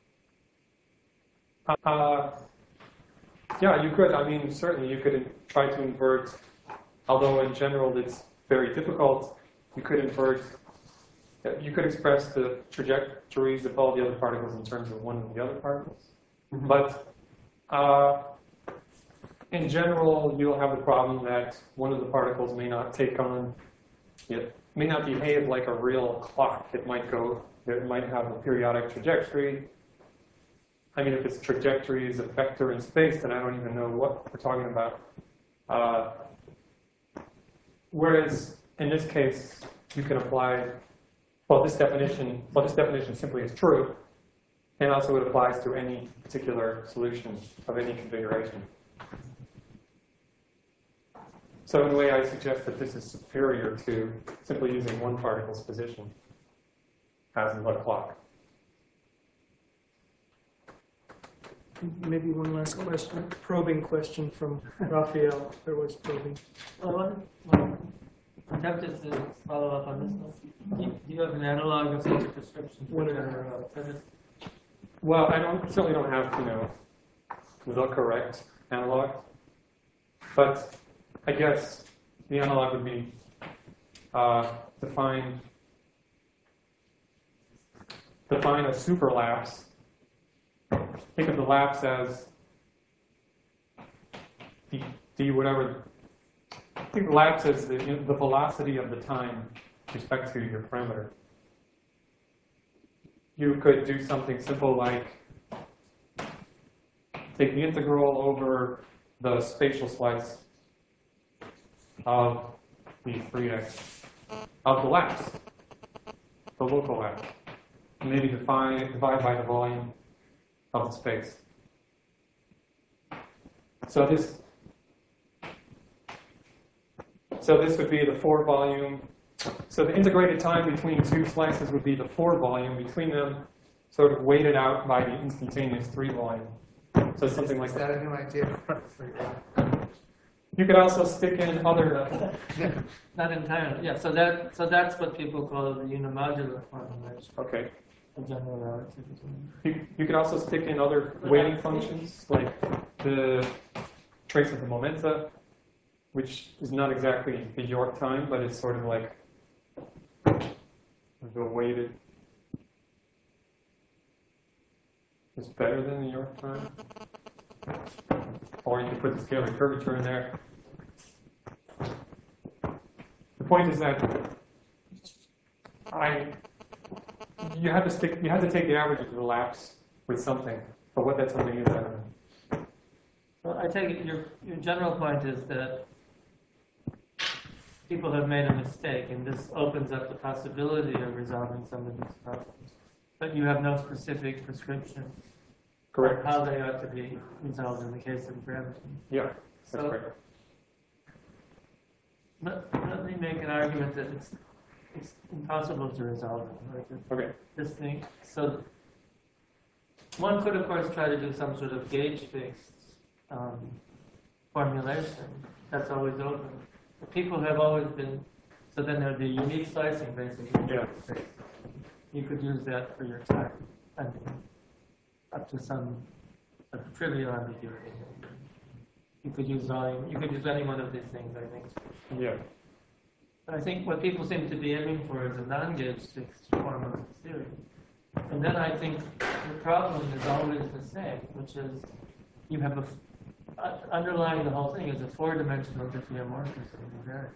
Uh, yeah, you could. I mean, certainly you could try to invert, although in general it's very difficult. You could invert, you could express the trajectories of all the other particles in terms of one of the other particles. Mm-hmm. But uh, in general, you'll have the problem that one of the particles may not take on, it may not behave like a real clock. It might go, it might have a periodic trajectory. I mean, if its trajectory is a vector in space, then I don't even know what we're talking about. Uh, whereas in this case, you can apply, well, this definition, well, this definition simply is true, and also it applies to any particular solution of any configuration. So in a way, I suggest that this is superior to simply using one particle's position as in a clock. Maybe one last question, probing question from Raphael. There was probing. Well, one, well, I'm tempted to follow up on this one. Do you, do you have an analog of such a prescription for What are- general relativity? Well, I don't certainly don't have, you know, the correct analog, but I guess the analog would be uh, define define a superlapse. Think of the lapse as d, d whatever. Think of the lapse as the, you know, the velocity of the time with respect to your parameter. You could do something simple like take the integral over the spatial slice of the three x of the lapse, the local lapse, and maybe define, divide by the volume of the space. So this, so this would be the four volume. So the integrated time between two slices would be the four volume between them, sort of weighted out by the instantaneous three volume. So something like Is that. that a new idea for you? you could also stick in other. Not entirely, yeah, so that, so that's what people call the unimodular formulation Okay. of general relativity. You, you could also stick in other weighting functions, like the trace of the momenta, which is not exactly the York time, but it's sort of like the weighted. It's better than the York time. Or you can put the scalar curvature in there. The point is that I, you have to stick, you have to take the average of the lapse with something, but what that something is, I don't know. Well, I take it your, your general point is that people have made a mistake, and this opens up the possibility of resolving some of these problems. But you have no specific prescription Correct. on how they ought to be resolved in the case of gravity. Yeah, that's So- correct. Let, let me make an argument that it's, it's impossible to resolve it. Like it- Okay. this thing. So one could, of course, try to do some sort of gauge-fixed um, formulation. That's always open. But people have always been, so then there'd be unique slicing, basically. Yeah. You could use that for your time. I mean, up to some uh, trivial ambiguity. You could use volume. You could use any one of these things, I think. Yeah. But I think what people seem to be aiming for is a non-gauge fixed form of the theory. And then I think the problem is always the same, which is you have a, uh, underlying the whole thing is a four-dimensional diffeomorphism of variables.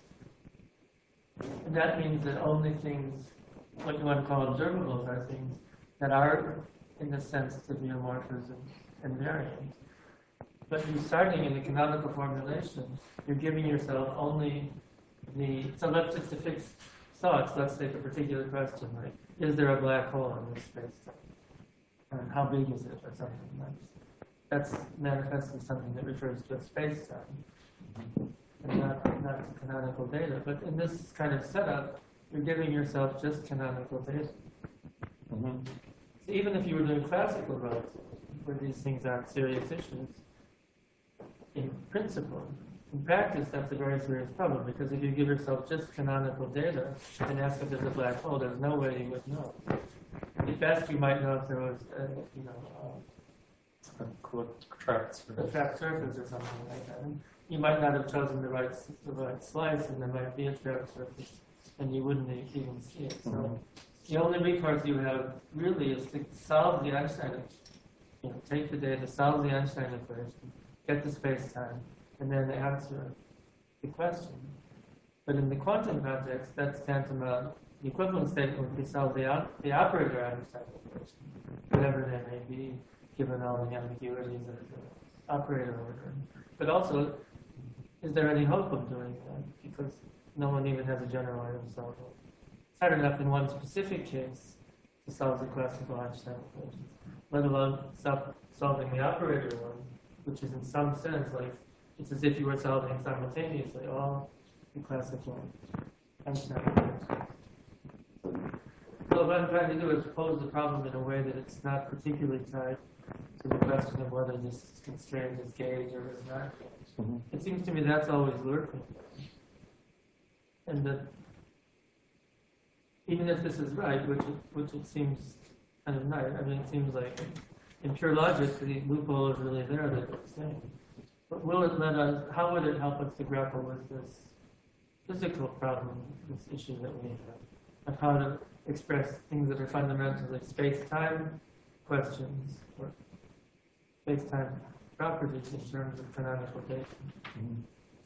And that means that only things, what you want to call observables, are things that are, in a sense, diffeomorphism invariant. But you're starting in the canonical formulation, you're giving yourself only the, so let's just to fix thoughts, let's take a particular question, like, is there a black hole in this space-time? And how big is it, or something like that? That's manifestly something that refers to a space-time, and not, not to canonical data. But in this kind of setup, you're giving yourself just canonical data. Mm-hmm. So even if you were doing classical relativity, where these things aren't serious issues, in principle, in practice, that's a very serious problem, because if you give yourself just canonical data and ask if there's a black hole, there's no way you would know. At best, you might know if there was, uh, you know, uh, Tracks. a trapped surface or something like that. And you might not have chosen the right, the right slice, and there might be a trapped surface, and you wouldn't even see it. So Mhm. the only recourse you have really is to solve the Einstein, you know, take the data, solve the Einstein equation, get the space-time, and then answer the question. But in the quantum context, that's tantamount. The equivalent statement would be solve the, op the operator Einstein equation, whatever they may be, given all the ambiguities of the operator order. But also, is there any hope of doing that? Because no one even has a general way of solving it. It's hard enough in one specific case to solve the classical Einstein equations, let alone sol solving the operator one, which is in some sense like, it's as if you were solving simultaneously all the classical Einstein equations. So what I'm trying to do is pose the problem in a way that it's not particularly tied to the question of whether this constraint is gauge or is not gauge. Mm-hmm. It seems to me that's always lurking. And that even if this is right, which it, which it seems kind of nice, I mean, it seems like in pure logic, the loophole is really there that it's saying. But will it let us, how would it help us to grapple with this physical problem, this issue that we have, of how to express things that are fundamentally space-time questions, or space-time properties in terms of canonical data? Mm-hmm.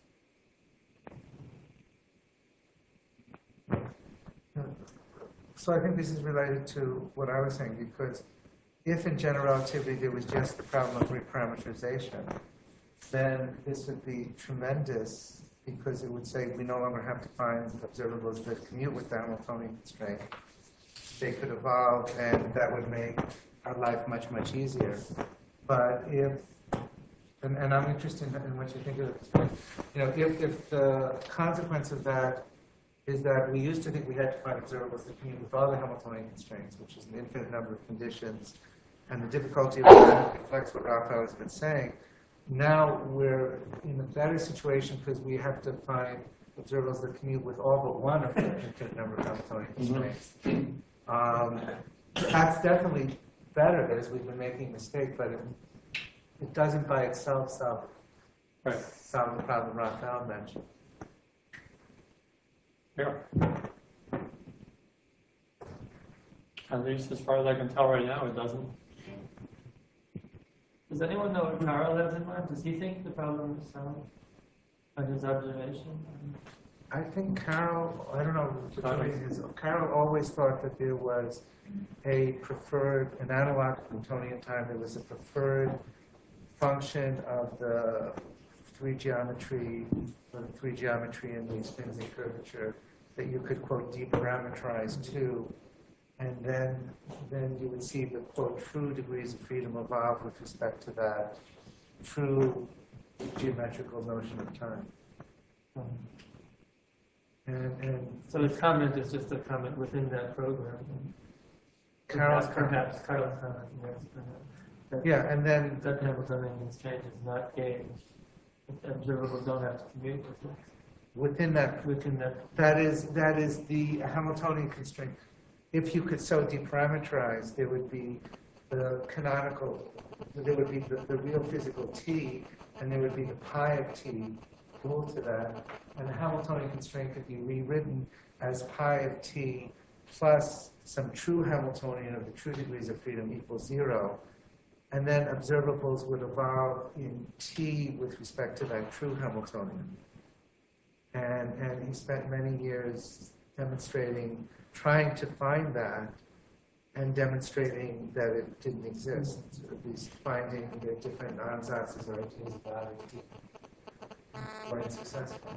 So I think this is related to what I was saying, because if in general relativity there was just the problem of reparameterization, then this would be tremendous, because it would say we no longer have to find observables that commute with the Hamiltonian constraint. They could evolve, and that would make our life much, much easier. But if, and, and I'm interested in, in what you think of this, you know, if, if the consequence of that is that we used to think we had to find observables that commute with all the Hamiltonian constraints, which is an infinite number of conditions, and the difficulty of that reflects what Raphael has been saying. now we're in a better situation because we have to find observables that commute with all but one of the infinite number of Hamiltonian constraints. Um, that's definitely better because we've been making mistakes, but it, it doesn't by itself solve, Right. solve the problem Raphael mentioned. Yeah. At least as far as I can tell right now, it doesn't. Does anyone know what Carl has in mind? Does he think the problem is solved by his observation? I think Carol, I don't know, between his, Carol always thought that there was a preferred, an analog Newtonian time, there was a preferred function of the three geometry, or the three geometry in the spins and curvature that you could, quote, deparameterize to, and then, then you would see the, quote, true degrees of freedom evolve with respect to that true geometrical notion of time. And, and So his comment is just a comment within that program. Carol's Perhaps, perhaps Carl's comment, yes, perhaps. That- yeah, and then That Hamiltonian constraint is not gauged. Observables don't have to commute with it. within that, Within that, that is, that is the Hamiltonian constraint. If you could so deparameterize, there would be the canonical, there would be the, the real physical T, and there would be the pi of T equal to that, and the Hamiltonian constraint could be rewritten as pi of T plus some true Hamiltonian of the true degrees of freedom equals zero, and then observables would evolve in T with respect to that true Hamiltonian. And, and he spent many years demonstrating, trying to find that, and demonstrating that it didn't exist, at least finding the different ansatz or ideas about it quite successful.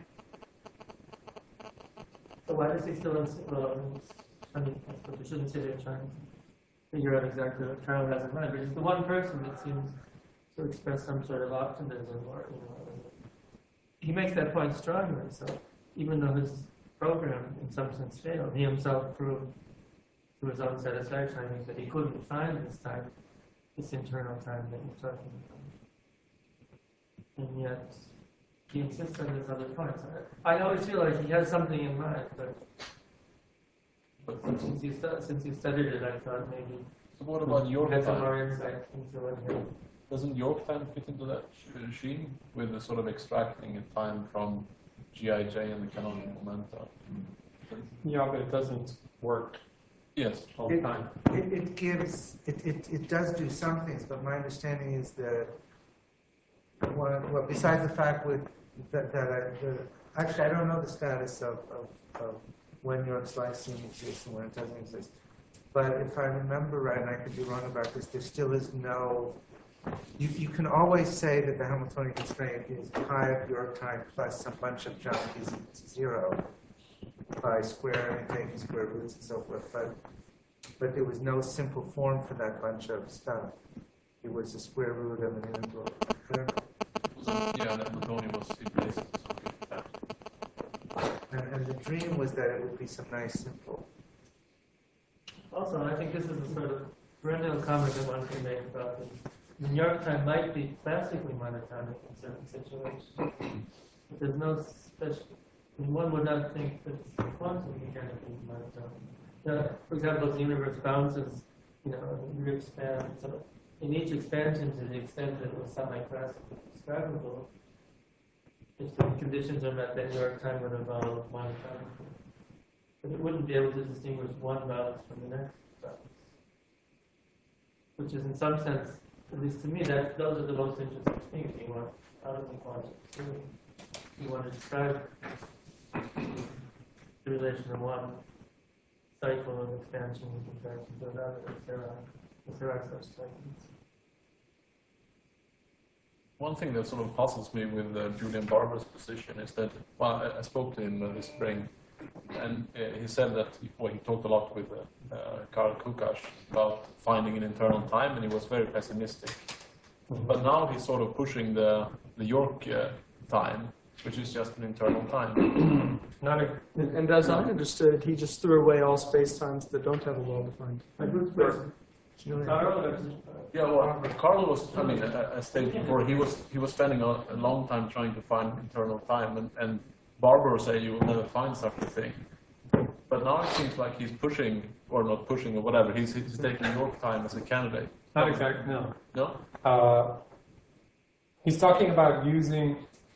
so why does he still insist, well, I mean, I suppose we shouldn't sit here trying to figure out exactly what Carl has in mind, but he's the one person that seems to express some sort of optimism, or, you know, he makes that point strongly, so even though his program in some sense failed, he himself proved to his own satisfaction, I think, that he couldn't find this time, this internal time that you're talking about. And yet, he insists on his other points. I, I always feel like he has something in mind, but, but since, you stu- since you studied it, I thought maybe So what about you York had some time? more insight into what he Doesn't York time fit into that regime with the sort of extracting a time from G I J and the canonical momenta? Yeah, but it doesn't work Yes. all the time. It, it gives, it, it, it does do some things, but my understanding is that, one, well, besides the fact with, that, that I, the, actually, I don't know the status of, of, of when York's lyceum exists and when it doesn't exist. But if I remember right, and I could be wrong about this, there still is no, you, you can always say that the Hamiltonian constraint is pi of York time plus some bunch of geometries equal to zero by squaring and taking square roots and so forth. But, but there was no simple form for that bunch of stuff. It was the square root of an integral. I don't know. So, yeah, the Hamiltonian was in place. And, and the dream was that it would be some nice simple. Also, I think this is a sort of perennial comment that one can make about this. New York time might be classically monotonic in certain situations, but there's no special. I mean, one would not think that quantum mechanically is monotonic. Uh, for example, the universe bounces, you know, you expand. So in each expansion, to the extent that it was semi-classically describable, if the conditions are met, then New York time would evolve monotonically. But it wouldn't be able to distinguish one bounce from the next bounce. Which is in some sense, at least to me, that those are the most interesting things you want out of the quantum theory. You want to describe the relation of one cycle of expansion and contraction to another, if there are, if there are such cycles. One thing that sort of puzzles me with uh, Julian Barber's position is that, well, I, I spoke to him uh, this spring, and uh, he said that he, well, he talked a lot with uh, uh, Karl Kukash about finding an internal time, and he was very pessimistic. But now he's sort of pushing the, the York uh, time, which is just an internal time. Not a, And, and as I understood it, he just threw away all space-times that don't have a well-defined. Like who's person? Julian. Carl or- Yeah, well, Carl was, I mean, I, I stated before, he was he was spending a, a long time trying to find internal time, and, and Barbara say you will never find such a thing. But now it seems like he's pushing, or not pushing, or whatever, he's, he's taking York time as a candidate. Not exactly, no. No? Uh, he's talking about using,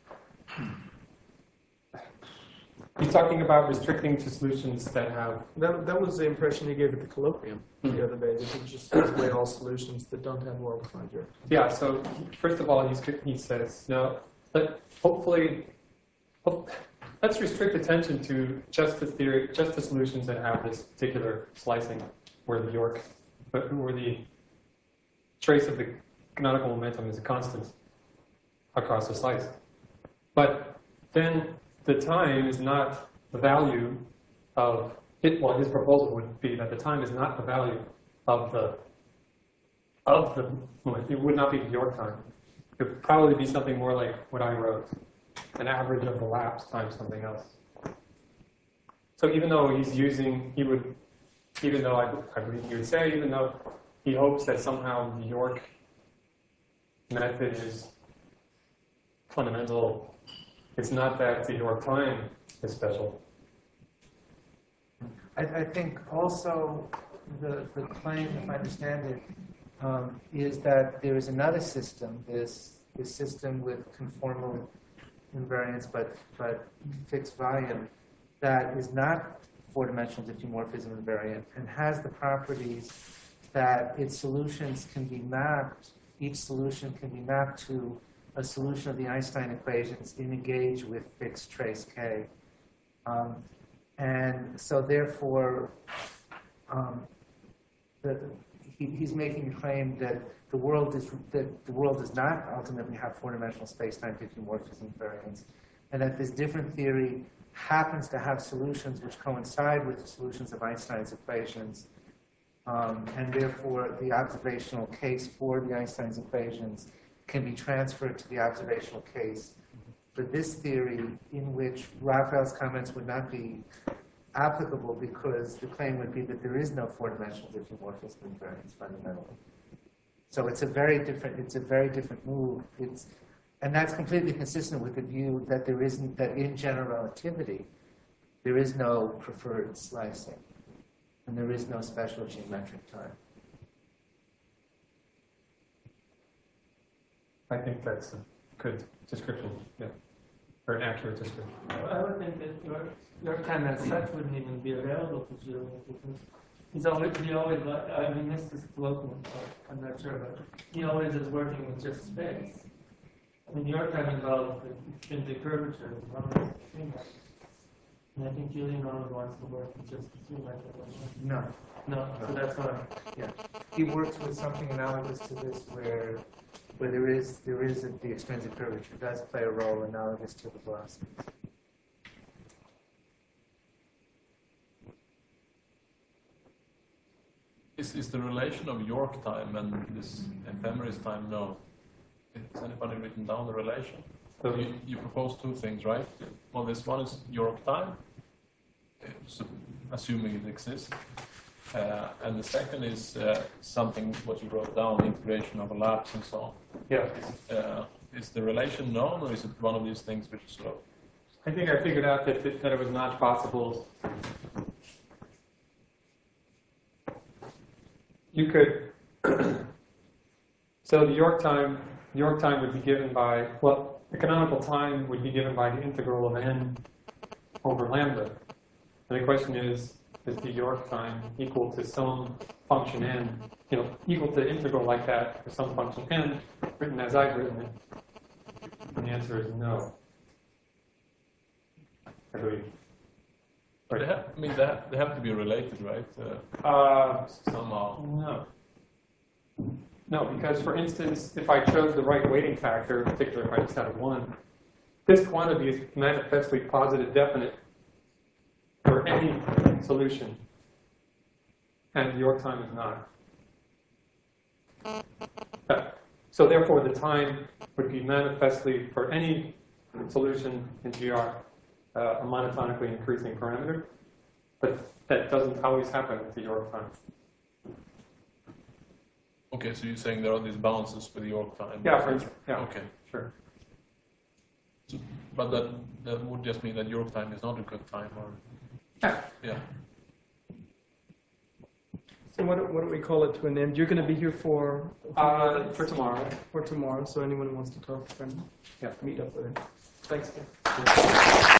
he's talking about restricting to solutions that have, That, that was the impression he gave at the colloquium the other day, that he just throws away all solutions that don't have well-defined York. yeah, so first of all, he's, he says, no, let, hopefully, hope, let's restrict attention to just the theory, just the solutions that have this particular slicing where the York, but where the trace of the canonical momentum is a constant across the slice. But then the time is not the value of it. Well, his proposal would be that the time is not the value of the of the moment. It would not be the York time. It would probably be something more like what I wrote, an average of the laps times something else. So even though he's using, he would, even though I, I believe he would say, even though he hopes that somehow the York method is fundamental, it's not that the York time is special. I, I think also the, the claim, if I understand it, um, is that there is another system, this, this system with conformal invariance but, but fixed volume, that is not four-dimensional diffeomorphism invariant and has the properties that its solutions can be mapped, each solution can be mapped to a solution of the Einstein equations in a gauge with fixed trace K. Um, and so therefore, um, the, he, he's making a claim that the world is that the world does not ultimately have four-dimensional space-time diffeomorphism invariance, and that this different theory happens to have solutions which coincide with the solutions of Einstein's equations, um, and therefore the observational case for the Einstein's equations can be transferred to the observational case for this theory, in which Raphael's comments would not be applicable because the claim would be that there is no four-dimensional diffeomorphism invariance fundamentally. So it's a very different, it's a very different move. It's, and that's completely consistent with the view that there isn't, that in general relativity, there is no preferred slicing, and there is no special geometric time. I think that's a good description, yeah, or an accurate description. I would think that your, your time as such wouldn't even be available to Julian because he's always, he always, I mean, this is colloquial, so I'm not sure, but he always is working with just space. I mean, your time involves the intrinsic curvature as well as the geometry. And I think Julian always wants to work with just the geometry. No. No, so that's why. Yeah. He works with something analogous to this where where there is there is a, the extrinsic curvature does play a role analogous to the velocity. Is, is the relation of York time and this ephemeris time known? Has anybody written down the relation? So You, you propose two things, right? Well, this one is York time, uh, so assuming it exists. Uh, and the second is uh, something what you wrote down, integration of elapse and so on. yeah, Uh, is the relation known, or is it one of these things which is sort of... I think I figured out that, that, that it was not possible. You could, so the York time, York time would be given by, well, the canonical time would be given by the integral of n over lambda. And the question is, is the York time equal to some function n, you know, equal to integral like that for some function n, written as I've written it? And the answer is no. I believe. They have, I mean, they have, they have to be related, right? Uh, Uh, somehow. no. No, because for instance, if I chose the right weighting factor, in particular if I just had a one, this quantity is manifestly positive definite for any solution, and the York time is not. Uh, So therefore, the time would be manifestly for any solution in G R uh, a monotonically increasing parameter, but that doesn't always happen with the York time. Okay, so you're saying there are these balances with York time? Yeah, for instance, yeah, Okay. sure. So, but that, that would just mean that York time is not a good time, or? Yeah. Yeah. So what, do- what do we call it to an end? You're going to be here for a few Uh, minutes for tomorrow. for tomorrow, so anyone who wants to talk can Yeah. meet up with him. Thanks. Ken.